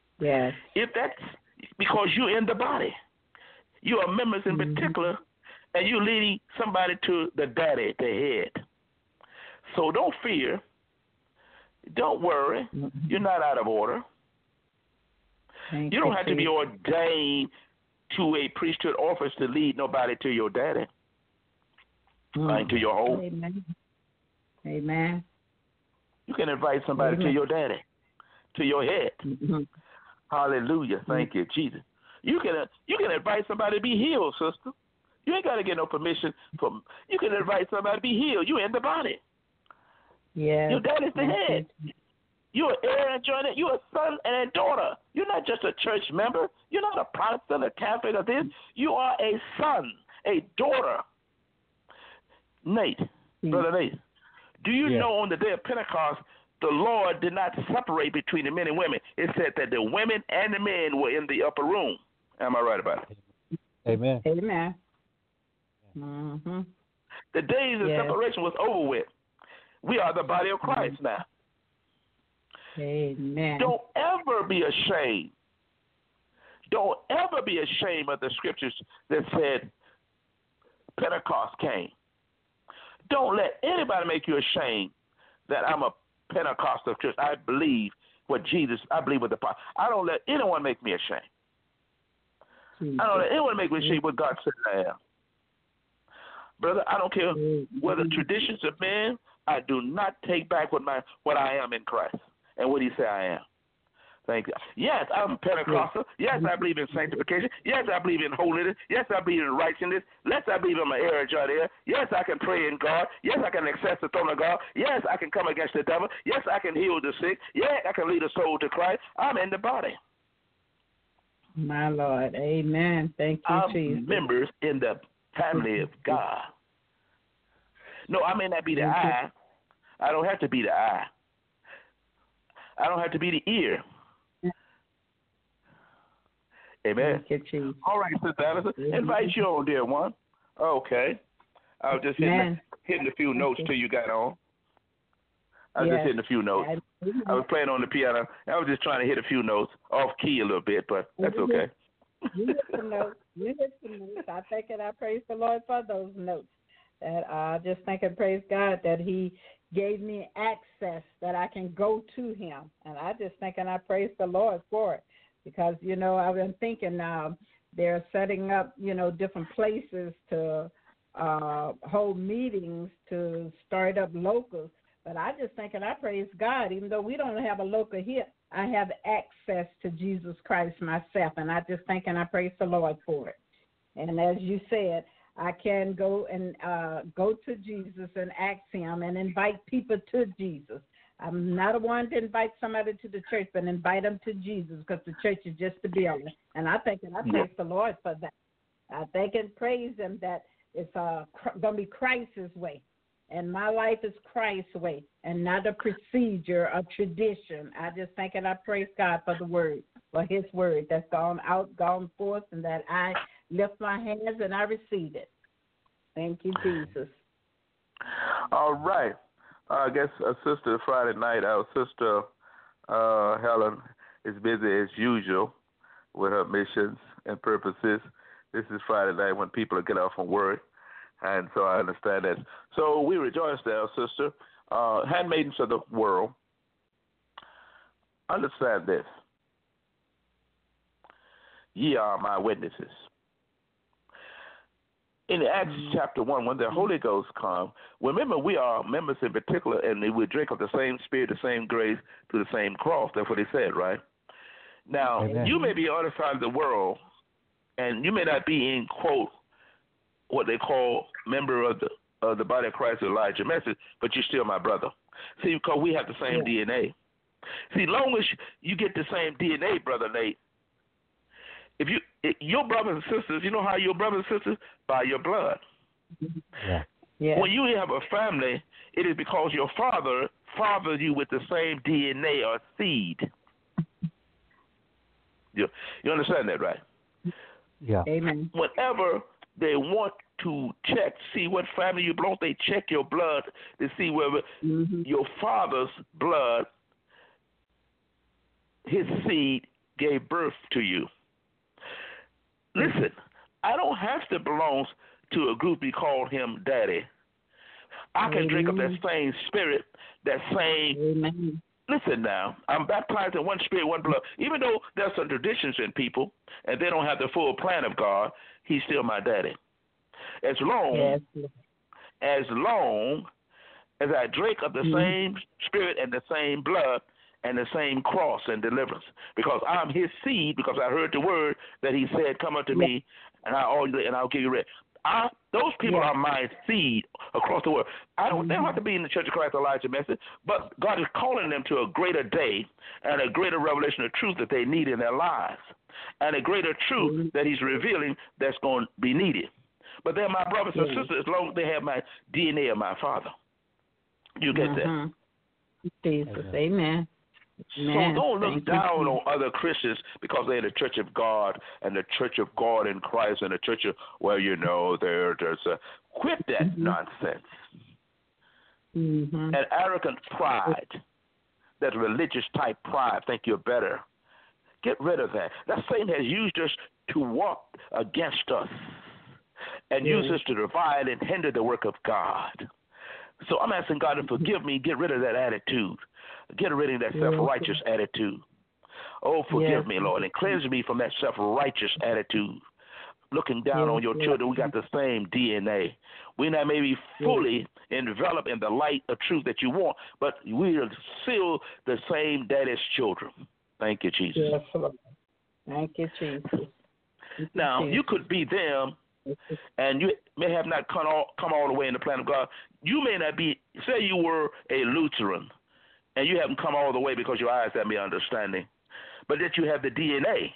Yes. If that's because you're in the body, you are members in mm-hmm. particular, and you're leading somebody to the daddy, the head. So don't fear. Don't worry. You're not out of order. Thank You don't you, have to be Jesus. ordained to a priesthood office to lead nobody to your daddy, Mm. like to your home. Amen. Amen. You can invite somebody Amen. to your daddy, to your head. Mm-hmm. Hallelujah. Thank you, Jesus. You can uh, you can invite somebody to be healed, sister. You ain't got to get no permission from. You can invite somebody to be healed. You in the body. Yes. Your daddy's the Thank head. you. You're an heir and joint. You're a son and a daughter. You're not just a church member. You're not a Protestant, a Catholic, or this. You are a son, a daughter. Nate, Mm-hmm. Brother Nate, do you Yes. know on the day of Pentecost, the Lord did not separate between the men and women. It said that the women and the men were in the upper room. Am I right about it? Amen. Amen. Mm-hmm. The days of Yes. separation was over with. We are the body of Christ now. Amen. Don't ever be ashamed. Don't ever be ashamed of the scriptures that said Pentecost came. Don't let anybody make you ashamed that I'm a Pentecostal church. I believe what Jesus, I believe what the Bible. I don't let anyone make me ashamed. Jesus. I don't let anyone make me ashamed what God said I am. Brother, I don't care whether traditions of men, I do not take back what my what I am in Christ and what he said I am. Thank you. Yes, I'm Pentecostal. Yes, I believe in sanctification. Yes, I believe in holiness. Yes, I believe in righteousness. Yes, I believe I'm an heir and joint heir. Yes, I can pray in God. Yes, I can access the throne of God. Yes, I can come against the devil. Yes, I can heal the sick. Yes, I can lead a soul to Christ. I'm in the body. My Lord. Amen. Thank you, I'm Jesus. members in the family of God. No, I may not be the Thank you. eye. I don't have to be the eye. I don't have to be the ear. Amen. Thank you, Jesus. All right, Sister Allison. Invite you on, dear one. Okay. I was just hitting, Amen. hitting a few notes till you got on. I was Yes. just hitting a few notes. I was playing on the piano. I was just trying to hit a few notes off key a little bit, but that's okay. You hit some notes. You hit some notes. I thank and I praise the Lord for those notes. That I just thank and praise God that He gave me access that I can go to Him, and I just thank and I praise the Lord for it. Because, you know, I've been thinking now they're setting up, you know, different places to uh, hold meetings to start up locals. But I just think and I praise God, even though we don't have a local here, I have access to Jesus Christ myself. And I just thank and I praise the Lord for it. And as you said, I can go and uh, go to Jesus and ask Him and invite people to Jesus. I'm not a one to invite somebody to the church, but invite them to Jesus because the church is just a building. And I thank and I praise the Lord for that. I thank and praise Him that it's uh, going to be Christ's way. And my life is Christ's way and not a procedure, a tradition. I just thank and I praise God for the word, for His word that's gone out, gone forth, and that I lift my hands and I receive it. Thank you, Jesus. All right. Uh, I guess uh, Sister Friday night, our sister uh, Helen is busy as usual with her missions and purposes. This is Friday night when people get off from work, and so I understand that. So we rejoice there, sister. Uh, handmaidens of the world, understand this. Ye are my witnesses. In Acts chapter one, when the Holy Ghost comes, remember we are members in particular, and we drink of the same Spirit, the same grace, to the same cross. That's what he said, right? Now, Amen. you may be on the other side of the world, and you may not be in, quote, what they call member of the of the body of Christ, Elijah message, but you're still my brother. See, because we have the same Yeah. D N A. See, long as you get the same D N A, Brother Nate, if you if your brothers and sisters, you know how your brothers and sisters? By your blood. Yeah. Yeah. When you have a family, it is because your father fathered you with the same D N A or seed. You, you understand that, right? Yeah. Amen. Whenever they want to check, see what family you belong, they check your blood to see whether Mm-hmm. your father's blood, his seed, gave birth to you. Listen, I don't have to belong to a group he called him Daddy. I can Amen. drink of that same spirit, that same. Amen. Listen now, I'm baptized in one spirit, one blood. Even though there's some traditions in people and they don't have the full plan of God, he's still my daddy. As long, Yes. as long as I drink of the Mm-hmm. same spirit and the same blood and the same cross and deliverance, because I'm his seed, because I heard the word that he said, come unto me, and I and I'll give you rest. I, those people Yeah. are my seed across the world. I don't. Mm-hmm. They don't have to be in the Church of Christ Elijah message, but God is calling them to a greater day and a greater revelation of truth that they need in their lives, and a greater truth Mm-hmm. that He's revealing that's going to be needed. But they're my brothers and Yeah. sisters as long as they have my D N A of my Father. You get that? Mm-hmm. Jesus, amen. So Amen. don't look Thank you, down Jesus. on other Christians because they're the Church of God and the Church of God in Christ and the Church of, well, you know, they're, there's a, quit that Mhm. nonsense. Mm-hmm. And arrogant pride, that religious type pride, think you're better. Get rid of that. That Satan has used us to walk against us and Yeah. use us to divide and hinder the work of God. So I'm asking God to forgive me, get rid of that attitude. Get rid of that Yeah. self-righteous attitude. Oh, forgive Yes. me, Lord, and cleanse me from that self-righteous attitude. Looking down Yes, on your yes. children, we got the same D N A. We not maybe fully enveloped in the light of truth that you want, but we are still the same daddy's children. Thank you, Jesus. Yes, Lord. Thank you, Jesus. Thank you, Now, Jesus. you could be them, and you may have not come all, come all the way in the plan of God. You may not be, say you were a Lutheran, and you haven't come all the way because your eyes have me understanding, but that you have the D N A.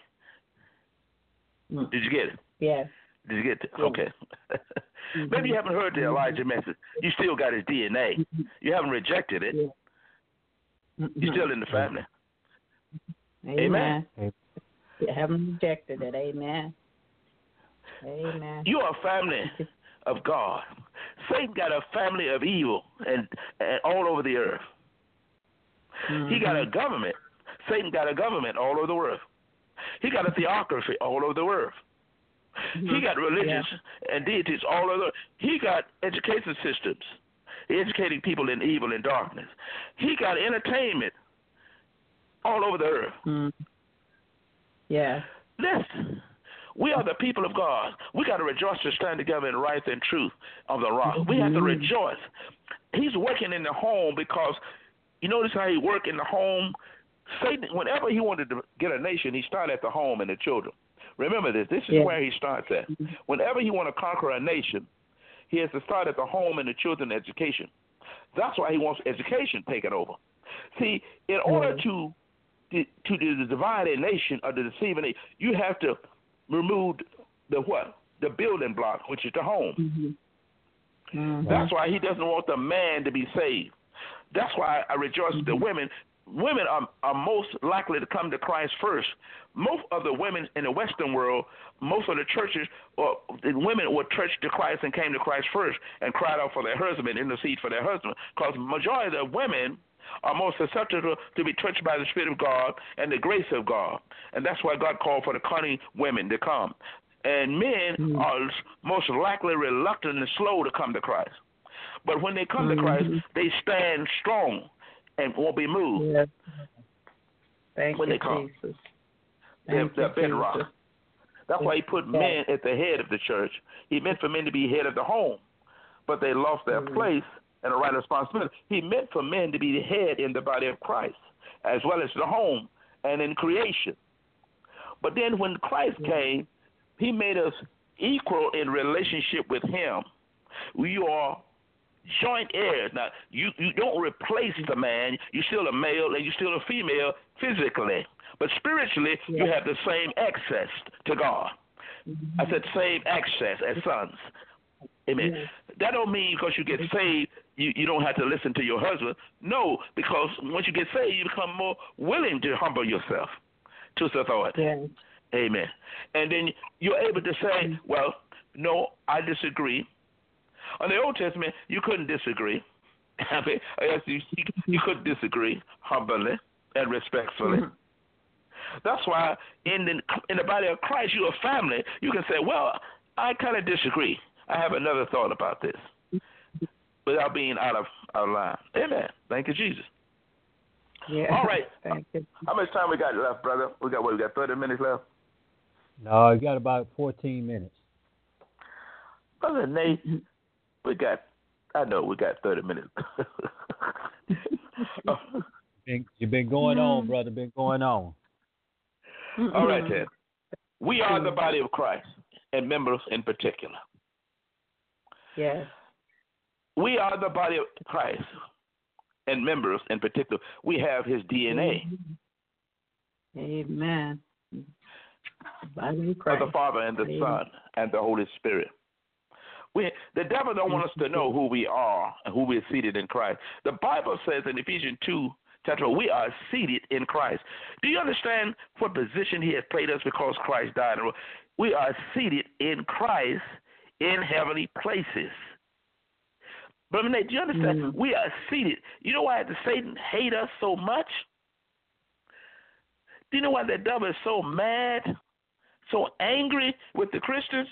Mm. Did you get it? Yes. Did you get it? Yeah. Okay. Mm-hmm. Maybe you haven't heard the Elijah message. You still got his D N A. You haven't rejected it. Yeah. Mm-hmm. You're still in the family. Amen. Amen. You haven't rejected it. Amen. Amen. You are a family of God. Satan got a family of evil and, and all over the earth. Mm-hmm. He got a government. Satan got a government all over the world. He got a theocracy all over the world. Mm-hmm. He got religions Yeah. and deities all over. He got education systems, educating people in evil and darkness. He got entertainment all over the earth. Mm-hmm. Yeah. Listen, we are the people of God. We got to rejoice to stand together in right and truth of the rock. We have to rejoice. He's working in the home because you notice how he worked in the home. Satan, whenever he wanted to get a nation, he started at the home and the children. Remember this. This is Yeah. where he starts at. Whenever he want to conquer a nation, he has to start at the home and the children education. That's why he wants education taken over. See, in order Yeah. to to to divide a nation or to deceive a nation, you have to remove the what? The building block, which is the home. Mm-hmm. Mm-hmm. That's why he doesn't want the man to be saved. That's why I rejoice Mm-hmm. that women women are, are most likely to come to Christ first. Most of the women in the Western world, most of the churches, or the women were churched to Christ and came to Christ first and cried out for their husband, intercede for their husband, because majority of women are most susceptible to be touched by the Spirit of God and the grace of God. And that's why God called for the cunning women to come. And men Mm-hmm. are most likely reluctant and slow to come to Christ. But when they come Mm-hmm. to Christ, they stand strong and won't be moved. Yes. Thank When you, they come. Jesus. They're, Thank they're you, bedrock. Jesus. That's why he put Yeah. men at the head of the church. He meant for men to be head of the home, but they lost their Mhm. place and the right responsibility. He meant for men to be the head in the body of Christ, as well as the home and in creation. But then when Christ Mhm. came, he made us equal in relationship with him. We are joint heirs. Now, you, you don't replace the man. You're still a male and you're still a female physically. But spiritually, Yeah. you have the same access to God. Mhm. I said same access as sons. Amen. Yeah. That don't mean because you get saved, you, you don't have to listen to your husband. No, because once you get saved, you become more willing to humble yourself to his authority. Yeah. Amen. And then you're able to say, well, no, I disagree. On the Old Testament, you couldn't disagree. I mean, yes, you, you could disagree humbly and respectfully. Mhm. That's why in the in the body of Christ, you're a family. You can say, well, I kind of disagree. I have another thought about this without being out of, out of line. Amen. Thank you, Jesus. Yeah. All right. Thank you. How much time we got left, brother? We got what? We got thirty minutes left. No, you got about fourteen minutes. Brother Nate, we got. I know we got thirty minutes. oh. You've been going on, brother. Been going on. All right, then. We are the body of Christ, and members in particular. Yes. We are the body of Christ, and members in particular. We have his D N A. Amen. Body of Christ. Of the Father and the Amen. Son and the Holy Spirit. We, the devil don't want us to know who we are and who we're seated in Christ. The Bible says in Ephesians two, chapter, we are seated in Christ. Do you understand what position he has placed us because Christ died? We are seated in Christ in heavenly places. Brother Nate, do you understand? Mm-hmm. We are seated. You know why the Satan hate us so much? Do you know why the devil is so mad, so angry with the Christians?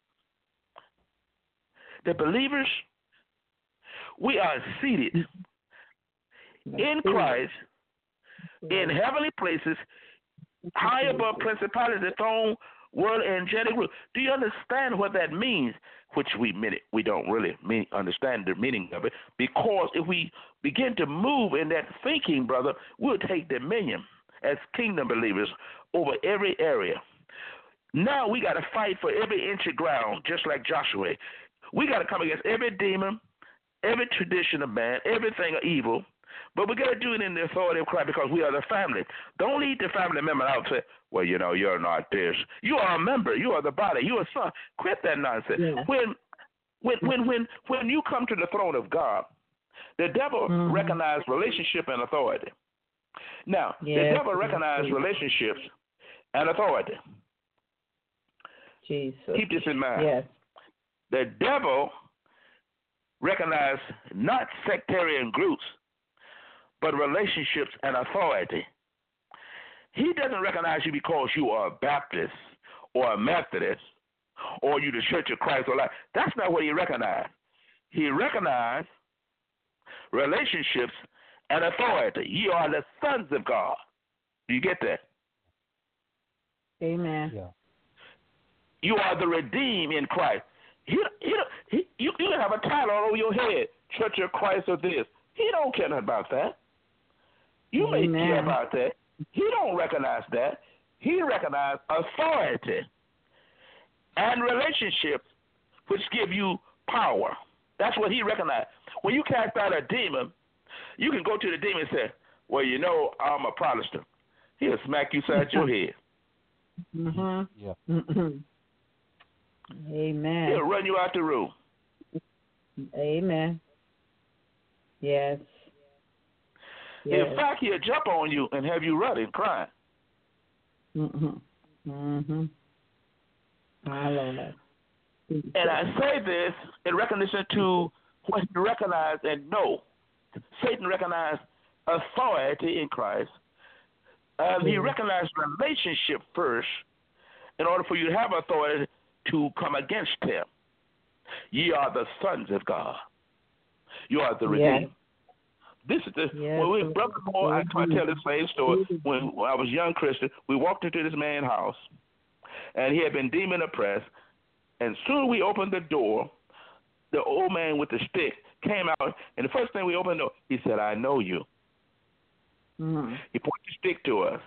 The believers, we are seated in Christ in heavenly places, high above principalities, throne, world, angelic rule. Do you understand what that means? Which we we don't really mean, understand the meaning of it, because if we begin to move in that thinking, brother, we'll take dominion as kingdom believers over every area. Now we got to fight for every inch of ground, just like Joshua. We got to come against every demon, every tradition of man, everything of evil, but we got to do it in the authority of Christ because we are the family. Don't lead the family member out and say, well, you know, you're not this. You are a member. You are the body. You are a son. Quit that nonsense. Yeah. When, when, when, when, when you come to the throne of God, the devil mm-hmm. recognizes relationship and authority. Now, yeah. the devil recognizes relationships and authority. Jesus. Keep this in mind. Yes. The devil recognizes not sectarian groups, but relationships and authority. He doesn't recognize you because you are a Baptist or a Methodist or you the Church of Christ or like. That's not what he recognizes. He recognizes relationships and authority. You are the sons of God. Do you get that? Amen. Yeah. You are the redeemed in Christ. He, he, he, you, you can have a title all over your head, Church of Christ or this. He don't care about that. You Amen. may care about that. He don't recognize that. He recognizes authority and relationships, which give you power. That's what he recognizes. When you cast out a demon, you can go to the demon and say, well, you know, I'm a Protestant. He'll smack you side your head. Mm-hmm. Yeah. Mm-hmm. Amen. He'll run you out the room. Amen. Yes. yes. In fact, he'll jump on you and have you running, crying. Mm-hmm. Mm-hmm. I love that. And I say this in recognition to what you recognize and know. Satan recognized authority in Christ. Um, he recognized relationship first in order for you to have authority to come against him. Ye are the sons of God. You are the redeemed. Yes. This is the yes. when we brother Paul, I try to tell the same story. When, when I was a young Christian, we walked into this man's house, and he had been demon oppressed. And soon we opened the door. The old man with the stick came out, and the first thing we opened the door, he said, "I know you." Mm-hmm. He pointed the stick to us.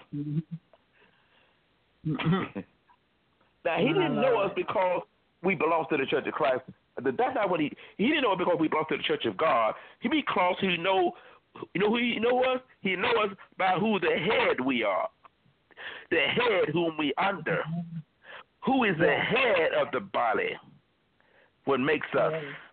Mm-hmm. Mm-hmm. Now, he didn't know us because we belong to the Church of Christ. That's not what he, he didn't know us because we belong to the Church of God. He be close. He know, you know who he know us? He know us by who the head we are. The head whom we under. Who is the head of the body? What makes us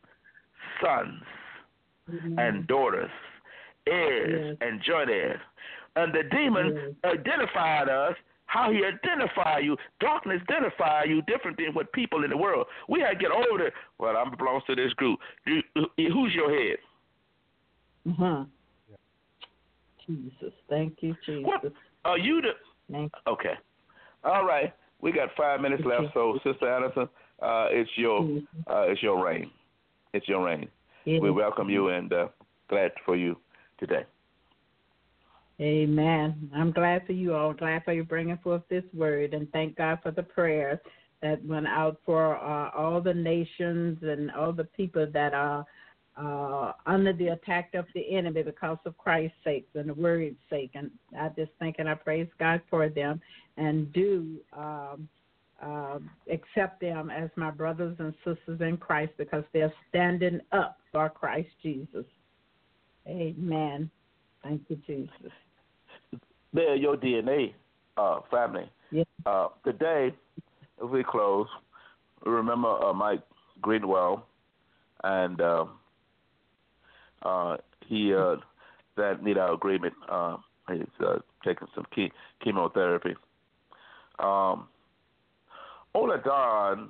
sons mm-hmm. and daughters, heirs yes. and joint heirs. And the demon yes. identified us. How he identify you, darkness identify you different than what people in the world. We had to get over it. Well, I belong to this group. You, who's your head? Mm-hmm. Jesus, thank you, Jesus. What are you the? Thank okay, all right. We got five minutes left, so Sister Anderson, uh, it's your uh, it's your reign. It's your reign. We welcome you and uh, glad for you today. Amen. I'm glad for you all. Glad for you bringing forth this word, and thank God for the prayers that went out for uh, all the nations and all the people that are uh, under the attack of the enemy because of Christ's sake and the word's sake. And I just thank and I praise God for them, and do um, uh, accept them as my brothers and sisters in Christ, because they're standing up for Christ Jesus. Amen. Thank you, Jesus. They're your D N A uh, family. Yes. Uh, today, as we close, remember uh, Mike Greenwell, and uh, uh, he uh, that need our agreement. Uh, he's uh, taking some ke- chemotherapy. Um, Ola Dawn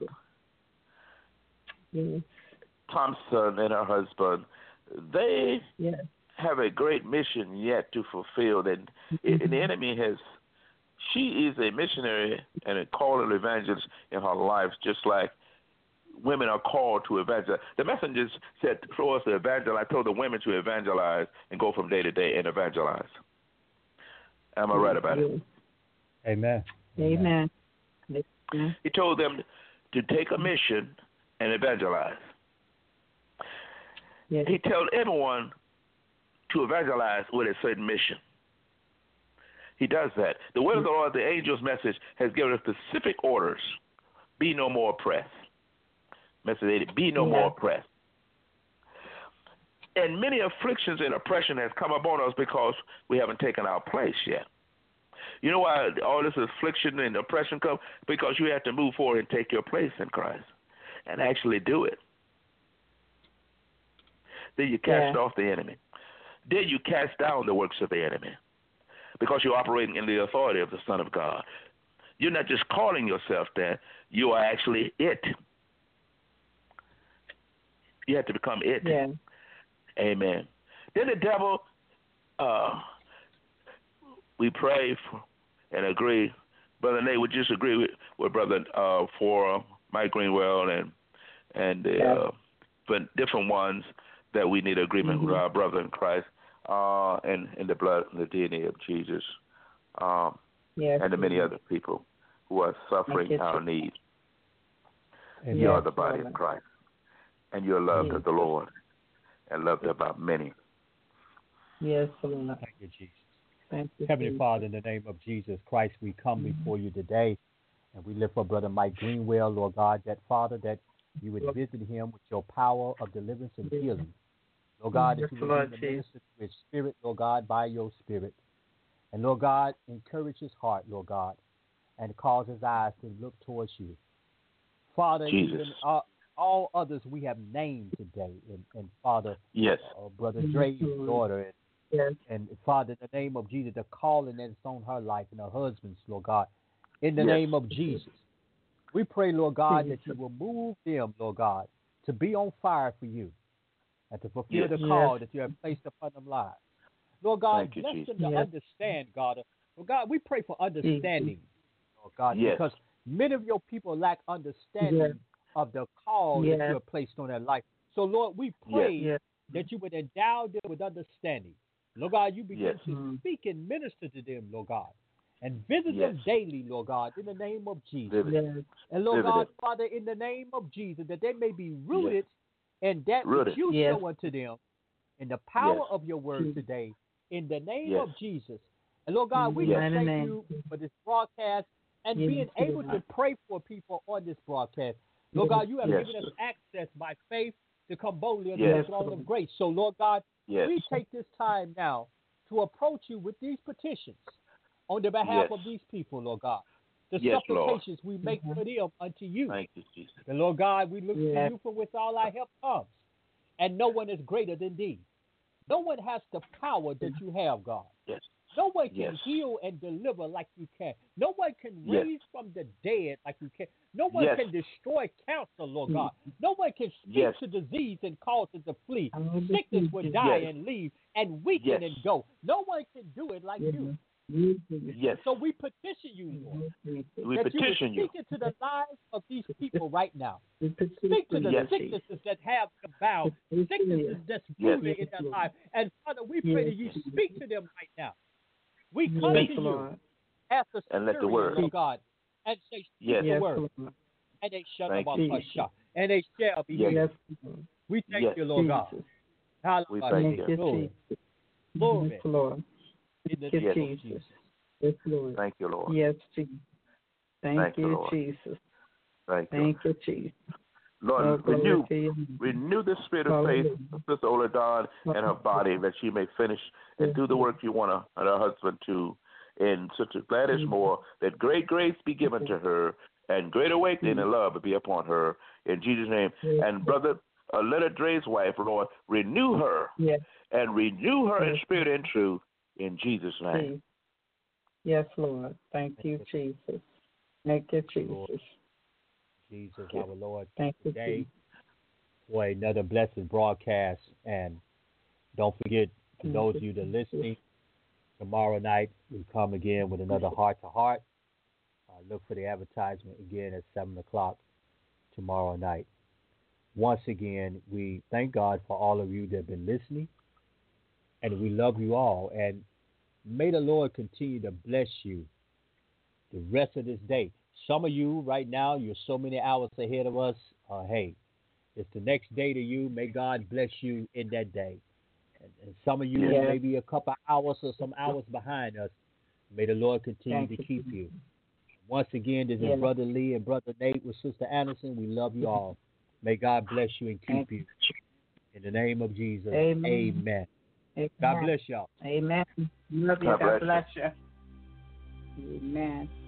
Yes. Thompson and her husband, they Yes. have a great mission yet to fulfill. And, mm-hmm. and the enemy has, she is a missionary and a called an evangelist in her life, just like women are called to evangelize. The messengers said for us to evangelize. I told the women to evangelize and go from day to day and evangelize. Am I right about it? Amen. Amen. Amen. He told them to take a mission and evangelize. Yes. He told everyone to evangelize with a certain mission. He does that. The word of the Lord, the angel's message, has given us specific orders. Be no more oppressed. Message eight, be no yeah. more oppressed. And many afflictions and oppression has come upon us because we haven't taken our place yet. You know why all this affliction and oppression come? Because you have to move forward and take your place in Christ and actually do it. Then you cast yeah. off the enemy. Then you cast down the works of the enemy, because you're operating in the authority of the Son of God. You're not just calling yourself that. You are actually it. You have to become it. Yeah. Amen. Then the devil, uh, we pray for and agree. Brother Nate, would you just agree with, with Brother uh, for uh, Mike Greenwell and and the yeah. uh, but different ones that we need agreement mm-hmm. with our brother in Christ uh, and in the blood and the D N A of Jesus, um, yes. and the many other people who are suffering our you. need. Amen. You are the body of Christ, and you are loved yes. of the Lord and loved by many. Yes, Lord. Thank you, Jesus. Thank you, Heavenly Jesus. Father, in the name of Jesus Christ, we come mm-hmm. before you today, and we lift up Brother Mike Greenwell, Lord God, that Father, that you would visit him with your power of deliverance and healing. Lord God, that you would minister to his spirit, Lord God, by your spirit. And Lord God, encourage his heart, Lord God, and cause his eyes to look towards you. Father, Jesus. even uh, all others we have named today, and, and Father, yes. uh, Brother Dre's mm-hmm. daughter, and, yes. and Father, in the name of Jesus, the calling that's on her life and her husband's, Lord God, in the yes. name of Jesus. We pray, Lord God, that you will move them, Lord God, to be on fire for you and to fulfill yes. the call yes. that you have placed upon them lives. Lord God, you, bless Jesus. them to yes. understand, God. Lord God, we pray for understanding, Lord God, yes. because many of your people lack understanding yes. of the call yes. that you have placed on their life. So, Lord, we pray yes. that you would endow them with understanding. Lord God, you begin yes. to mm-hmm. speak and minister to them, Lord God, and visit yes. them daily, Lord God, in the name of Jesus. Yes. And Lord Visit God, it. Father, in the name of Jesus, that they may be rooted yes. in that rooted. which you yes. show unto them, in the power yes. of your word today, in the name yes. of Jesus. And Lord God, we yes. just thank Amen. you for this broadcast and yes. being able to pray for people on this broadcast. Lord yes. God, you have yes. given us access by faith to come boldly unto yes. the throne of grace. So, Lord God, yes. we take this time now to approach you with these petitions on the behalf yes. of these people, Lord God. The yes, supplications Lord. we make mm-hmm. for them unto you. Thank you, Jesus. And Lord God, we look yes. to you for with all our help comes. And no one is greater than thee. No one has the power that you have, God. Yes. No one can yes. heal and deliver like you can. No one can yes. raise from the dead like you can. No one yes. can destroy cancer, Lord God. No one can speak yes. to disease and cause it to flee. Oh, Sickness will die yes. and leave and weaken yes. and go. No one can do it like yes. you. Yes. So we petition you, Lord, We that petition you you. would speak into the lives of these people right now. We Speak to the Yes. sicknesses that have them bound, sicknesses that's Yes. moving in their life. And Father, we pray that you Yes. speak to them right now. We come Yes, to you Lord. as the And let the centurion, word- Lord God, and say, speak Yes. the Yes, word, Lord. and they shall Thank not you. hush, and they shall be Yes. healed. Yes, Lord. We thank Yes. you, Lord God. Jesus. We Hallelujah. thank Thank you. you, Glory. Jesus. Glory. Yes, Lord. In the Thank you, name of Jesus. Jesus. Yes, Lord. Thank you, Lord. Yes, Jesus. Thank, Thank you, you, Lord. Jesus. Thank you. Thank you, Jesus. Lord, Oh, glory renew, to your name. renew the spirit of faith Hallelujah. of Sister Oladon and her body that she may finish and do the work you want her and her husband to. And Sister Gladys Moore, that great grace be given to her and great awakening and love be upon her in Jesus' name. And Brother uh, Leonard Dre's wife, Lord, renew her Yes. and renew her in Yes. spirit and truth in Jesus' name. Jesus. Yes, Lord. Thank you, Jesus. Thank you, Jesus. Jesus, our Lord, Thank you, today Jesus. for another blessed broadcast. And don't forget, for Thank those you, of you that are Jesus. listening, tomorrow night we come again with another heart to heart. Uh, look for the advertisement again at seven o'clock tomorrow night. Once again, we thank God for all of you that have been listening, and we love you all. And may the Lord continue to bless you the rest of this day. Some of you right now, you're so many hours ahead of us. Uh, hey, it's the next day to you. May God bless you in that day. And, and some of you Yes. may be a couple hours or some hours behind us. May the Lord continue Thank to you. keep you. Once again, this Yes. is Brother Lee and Brother Nate with Sister Anderson. We love you all. May God bless you and keep Thank you. In the name of Jesus, Amen. amen. Amen. God bless y'all. Amen. Love you. God God bless bless you. Amen.